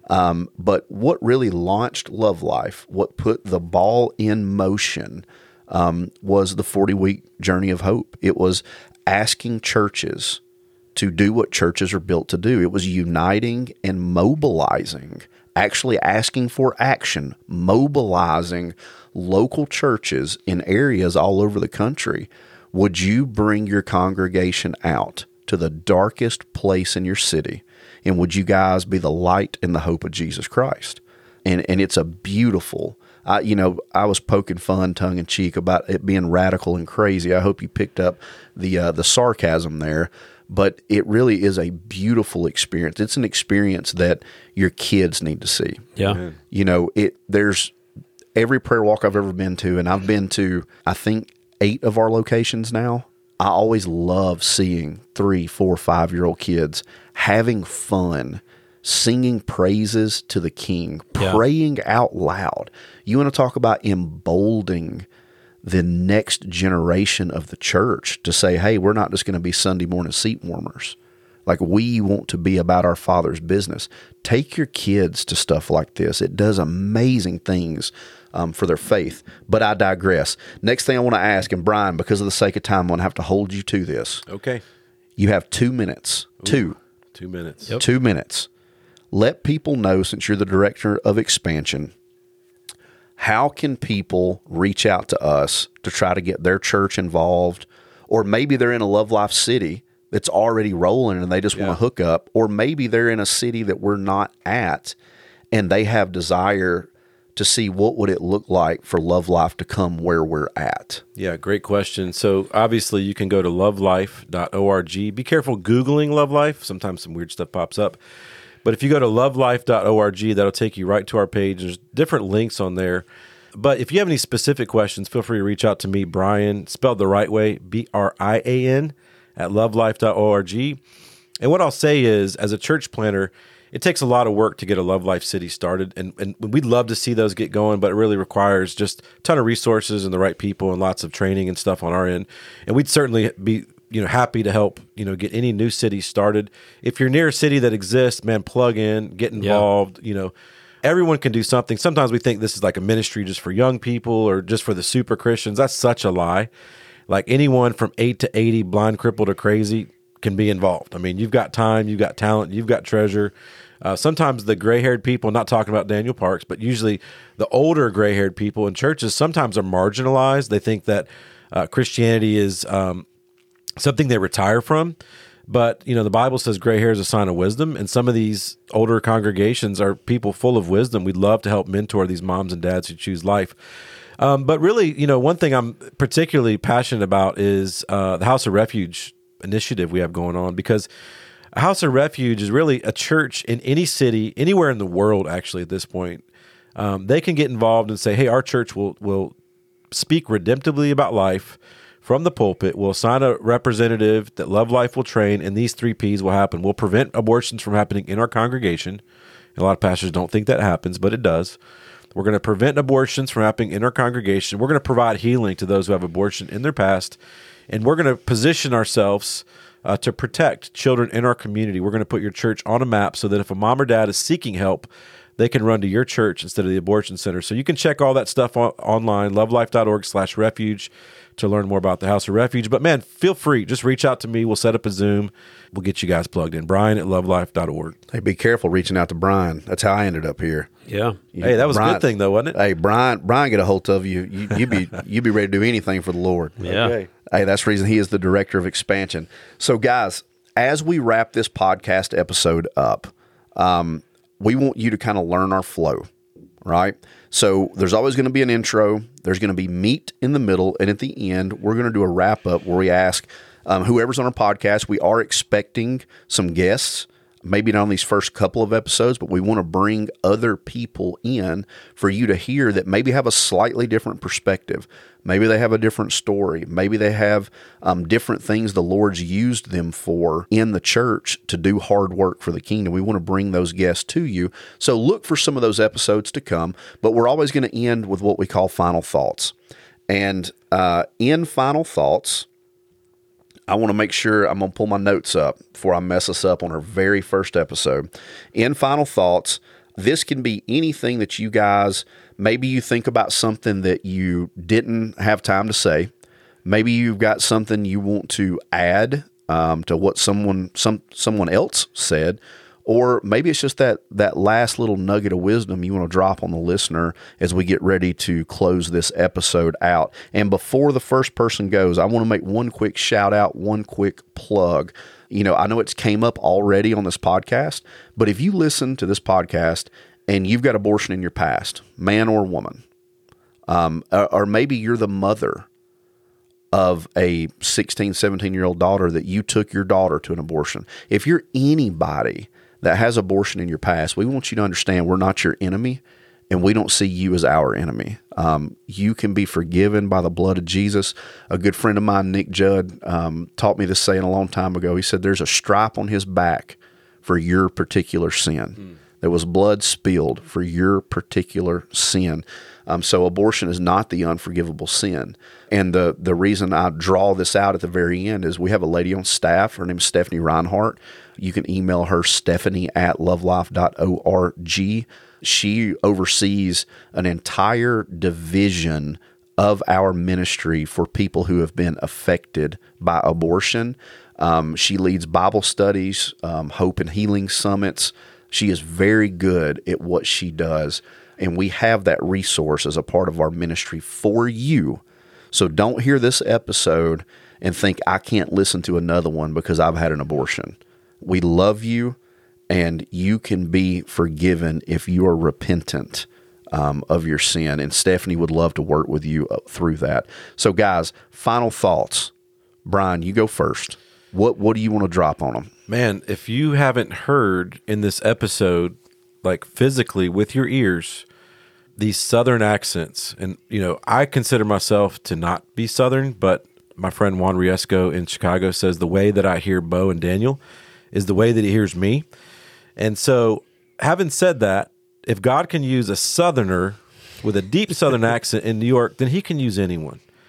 But what really launched Love Life, what put the ball in motion, was the 40-week journey of hope. It was asking churches to do what churches are built to do. It was uniting and mobilizing, actually asking for action, mobilizing local churches in areas all over the country. Would you bring your congregation out to the darkest place in your city? And would you guys be the light and the hope of Jesus Christ? And it's a beautiful, I was poking fun, tongue in cheek about it being radical and crazy. I hope you picked up the sarcasm there, but it really is a beautiful experience. It's an experience that your kids need to see. Yeah. There's every prayer walk I've ever been to, and I've been to, I think, 8 of our locations now. I always love seeing 3, 4, 5-year-old kids having fun, singing praises to the King, praying out loud. You want to talk about emboldening the next generation of the church to say, hey, we're not just going to be Sunday morning seat warmers. Like, we want to be about our Father's business. Take your kids to stuff like this. It does amazing things for their faith. But I digress. Next thing I want to ask, and Brian, because of the sake of time, I'm going to have to hold you to this. Okay. You have 2 minutes. Ooh, 2 minutes. Yep. 2 minutes. Let people know, since you're the director of expansion, how can people reach out to us to try to get their church involved? Or maybe they're in a Love Life city that's already rolling and they just want to hook up. Or maybe they're in a city that we're not at and they have desire to see what would it look like for Love Life to come where we're at. Yeah, great question. So obviously you can go to lovelife.org. Be careful Googling Love Life. Sometimes some weird stuff pops up. But if you go to lovelife.org, that'll take you right to our page. There's different links on there. But if you have any specific questions, feel free to reach out to me, Brian, spelled the right way, Brian, at lovelife.org. And what I'll say is, as a church planner, it takes a lot of work to get a Love Life City started, and we'd love to see those get going, but it really requires just a ton of resources and the right people and lots of training and stuff on our end. And we'd certainly be happy to help, get any new city started. If you're near a city that exists, man, plug in, get involved. Everyone can do something. Sometimes we think this is like a ministry just for young people or just for the super Christians. That's such a lie. Like anyone from 8 to 80, blind, crippled, or crazy can be involved. I mean, you've got time, you've got talent, you've got treasure. Sometimes the gray-haired people, not talking about Daniel Parks, but usually the older gray-haired people in churches sometimes are marginalized. They think that Christianity is something they retire from. But, the Bible says gray hair is a sign of wisdom, and some of these older congregations are people full of wisdom. We'd love to help mentor these moms and dads who choose life. But really, one thing I'm particularly passionate about is the House of Refuge initiative we have going on, because a House of Refuge is really a church in any city, anywhere in the world, actually, at this point. They can get involved and say, hey, our church will speak redemptively about life from the pulpit. We'll assign a representative that Love Life will train, and these 3 Ps will happen. We'll prevent abortions from happening in our congregation. A lot of pastors don't think that happens, but it does. We're going to prevent abortions from happening in our congregation. We're going to provide healing to those who have abortion in their past, and we're going to position ourselves to protect children in our community. We're going to put your church on a map so that if a mom or dad is seeking help, they can run to your church instead of the abortion center. So you can check all that stuff online, lovelife.org/refuge, to learn more about the House of Refuge. But man, feel free. Just reach out to me. We'll set up a Zoom. We'll get you guys plugged in. Brian@lovelife.org. Hey, be careful reaching out to Brian. That's how I ended up here. Yeah. Hey, that was Brian, a good thing though, wasn't it? Hey, Brian get a hold of you. You be ready to do anything for the Lord. Yeah. Okay. Hey, that's the reason he is the director of expansion. So guys, as we wrap this podcast episode up, we want you to kind of learn our flow, right? So there's always going to be an intro. There's going to be meat in the middle. And at the end, we're going to do a wrap up where we ask whoever's on our podcast, we are expecting some guests, maybe not on these first couple of episodes, but we want to bring other people in for you to hear that maybe have a slightly different perspective. Maybe they have a different story. Maybe they have different things the Lord's used them for in the church to do hard work for the kingdom. We want to bring those guests to you. So look for some of those episodes to come, but we're always going to end with what we call final thoughts. And in final thoughts, I want to make sure I'm going to pull my notes up before I mess us up on our very first episode. In final thoughts, this can be anything that you guys, maybe you think about something that you didn't have time to say. Maybe you've got something you want to add to what someone else said. Or maybe it's just that last little nugget of wisdom you want to drop on the listener as we get ready to close this episode out. And before the first person goes, I want to make one quick shout out, one quick plug. I know it's came up already on this podcast, but if you listen to this podcast and you've got abortion in your past, man or woman, or maybe you're the mother of a 16, 17-year-old daughter that you took your daughter to an abortion. If you're anybody that has abortion in your past, we want you to understand we're not your enemy, and we don't see you as our enemy. You can be forgiven by the blood of Jesus. A good friend of mine, Nick Judd, taught me this saying a long time ago. He said, there's a stripe on his back for your particular sin. There was blood spilled for your particular sin. So abortion is not the unforgivable sin. And the reason I draw this out at the very end is we have a lady on staff. Her name is Stephanie Reinhart. You can email her, stephanie@lovelife.org. She oversees an entire division of our ministry for people who have been affected by abortion. She leads Bible studies, hope and healing summits. She is very good at what she does, and we have that resource as a part of our ministry for you. So don't hear this episode and think I can't listen to another one because I've had an abortion. We love you, and you can be forgiven if you are repentant of your sin. And Stephanie would love to work with you through that. So, guys, final thoughts. Brian, you go first. What do you want to drop on them? Man, if you haven't heard in this episode, like physically with your ears, these Southern accents, and I consider myself to not be Southern, but my friend Juan Riesco in Chicago says the way that I hear Bo and Daniel is the way that he hears me. And so, having said that, if God can use a Southerner with a deep Southern accent in New York, then he can use anyone.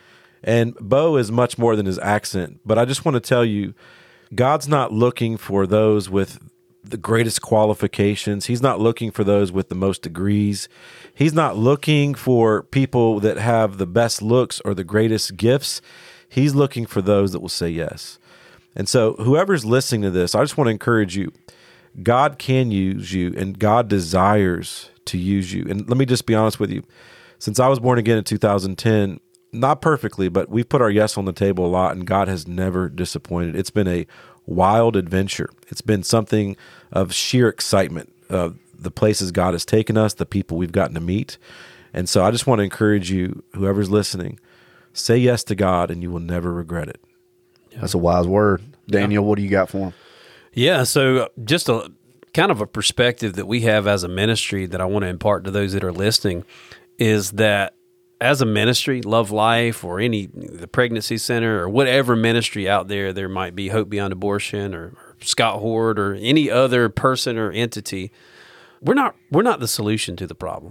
And Bo is much more than his accent. But I just want to tell you, God's not looking for those with the greatest qualifications. He's not looking for those with the most degrees. He's not looking for people that have the best looks or the greatest gifts. He's looking for those that will say yes. And so whoever's listening to this, I just want to encourage you. God can use you, and God desires to use you. And let me just be honest with you. Since I was born again in 2010, not perfectly, but we've put our yes on the table a lot, and God has never disappointed. It's been a wild adventure. It's been something of sheer excitement of the places God has taken us, the people we've gotten to meet. And so I just want to encourage you, whoever's listening, say yes to God, and you will never regret it. That's a wise word. Daniel, what do you got for him? Yeah, so just a kind of a perspective that we have as a ministry that I want to impart to those that are listening is that as a ministry, Love Life or the Pregnancy Center or whatever ministry out there might be, Hope Beyond Abortion or Scott Horde or any other person or entity, we're not the solution to the problem.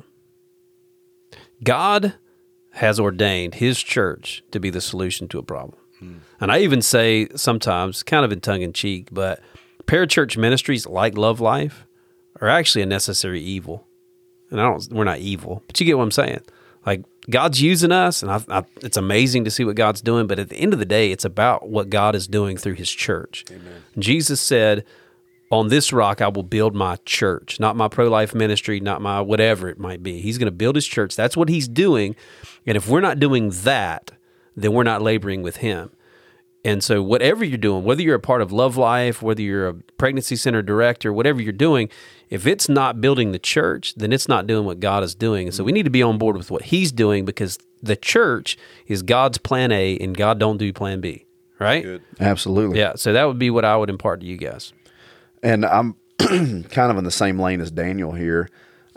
God has ordained His church to be the solution to a problem. And I even say sometimes, kind of in tongue-in-cheek, but parachurch ministries like Love Life are actually a necessary evil. And we're not evil, but you get what I'm saying. Like, God's using us, and it's amazing to see what God's doing, but at the end of the day, it's about what God is doing through His church. Amen. Jesus said, on this rock I will build my church, not my pro-life ministry, not my whatever it might be. He's going to build His church. That's what He's doing, and if we're not doing that, then we're not laboring with Him. And so whatever you're doing, whether you're a part of Love Life, whether you're a pregnancy center director, whatever you're doing, if it's not building the church, then it's not doing what God is doing. And so we need to be on board with what He's doing because the church is God's plan A and God don't do plan B, right? Good. Absolutely. Yeah, so that would be what I would impart to you guys. And I'm kind of in the same lane as Daniel here.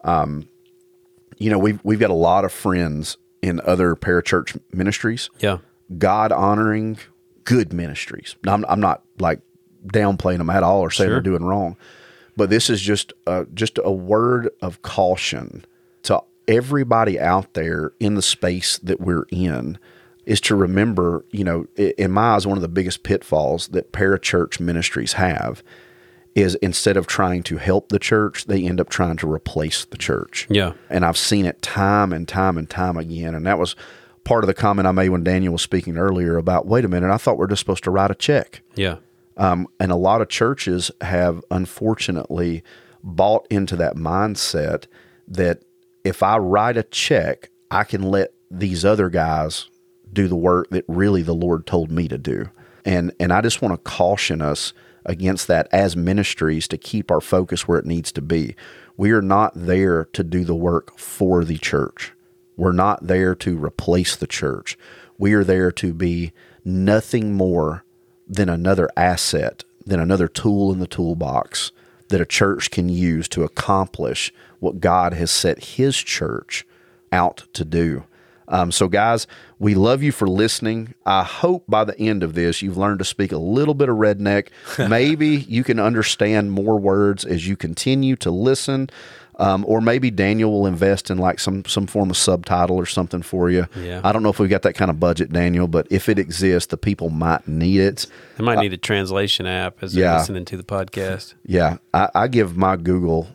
We've got a lot of friends in other parachurch ministries. Yeah. God-honoring, good ministries. Now, I'm not like downplaying them at all or saying they're doing wrong, but this is just a word of caution to everybody out there in the space that we're in is to remember, in my eyes, one of the biggest pitfalls that parachurch ministries have is instead of trying to help the church, they end up trying to replace the church. Yeah. And I've seen it time and time and time again. And that was part of the comment I made when Daniel was speaking earlier about, wait a minute, I thought we're just supposed to write a check. Yeah. And a lot of churches have unfortunately bought into that mindset that if I write a check, I can let these other guys do the work that really the Lord told me to do. And I just want to caution us against that as ministries to keep our focus where it needs to be. We are not there to do the work for the church. We're not there to replace the church. We are there to be nothing more than another asset, than another tool in the toolbox that a church can use to accomplish what God has set His church out to do. So guys, we love you for listening. I hope by the end of this, you've learned to speak a little bit of redneck. Maybe you can understand more words as you continue to listen. Or maybe Daniel will invest in like some form of subtitle or something for you. Yeah. I don't know if we've got that kind of budget, Daniel, but if it exists, the people might need it. They might need a translation app as they're listening to the podcast. Yeah. I give my Google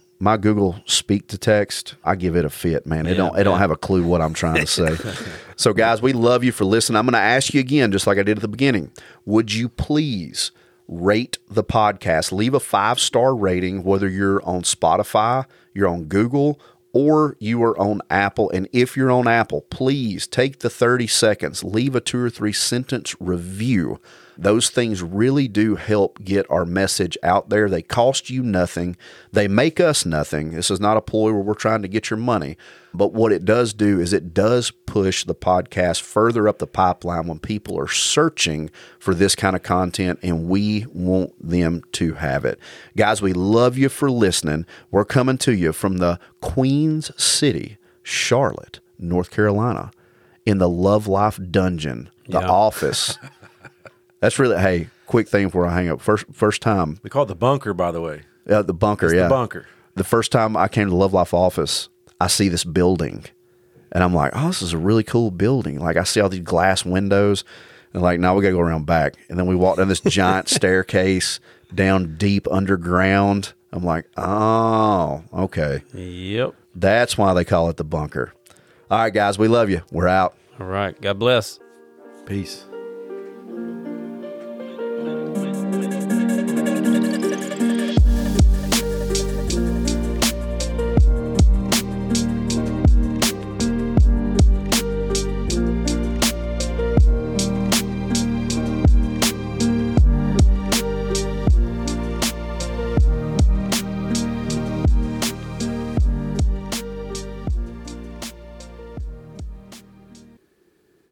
speak to text, I give it a fit, man. It don't have a clue what I'm trying to say. So guys, we love you for listening. I'm going to ask you again, just like I did at the beginning, would you please rate the podcast? Leave a 5-star rating, whether you're on Spotify, you're on Google, or you are on Apple. And if you're on Apple, please take the 30 seconds, leave a 2 or 3 sentence review. Those things really do help get our message out there. They cost you nothing. They make us nothing. This is not a ploy where we're trying to get your money. But what it does do is it does push the podcast further up the pipeline when people are searching for this kind of content, and we want them to have it. Guys, we love you for listening. We're coming to you from the Queens City, Charlotte, North Carolina, in the Love Life Dungeon, the office. That's really, hey, quick thing before I hang up. First time. We call it the bunker, by the way. The bunker, it's yeah. The bunker. The first time I came to the Love Life office, I see this building, And I'm like, oh, this is a really cool building. Like, I see all these glass windows. And like, now we got to go around back. And then we walk down this giant staircase down deep underground. I'm like, oh, okay. Yep. That's why they call it the bunker. All right, guys, we love you. We're out. All right. God bless. Peace.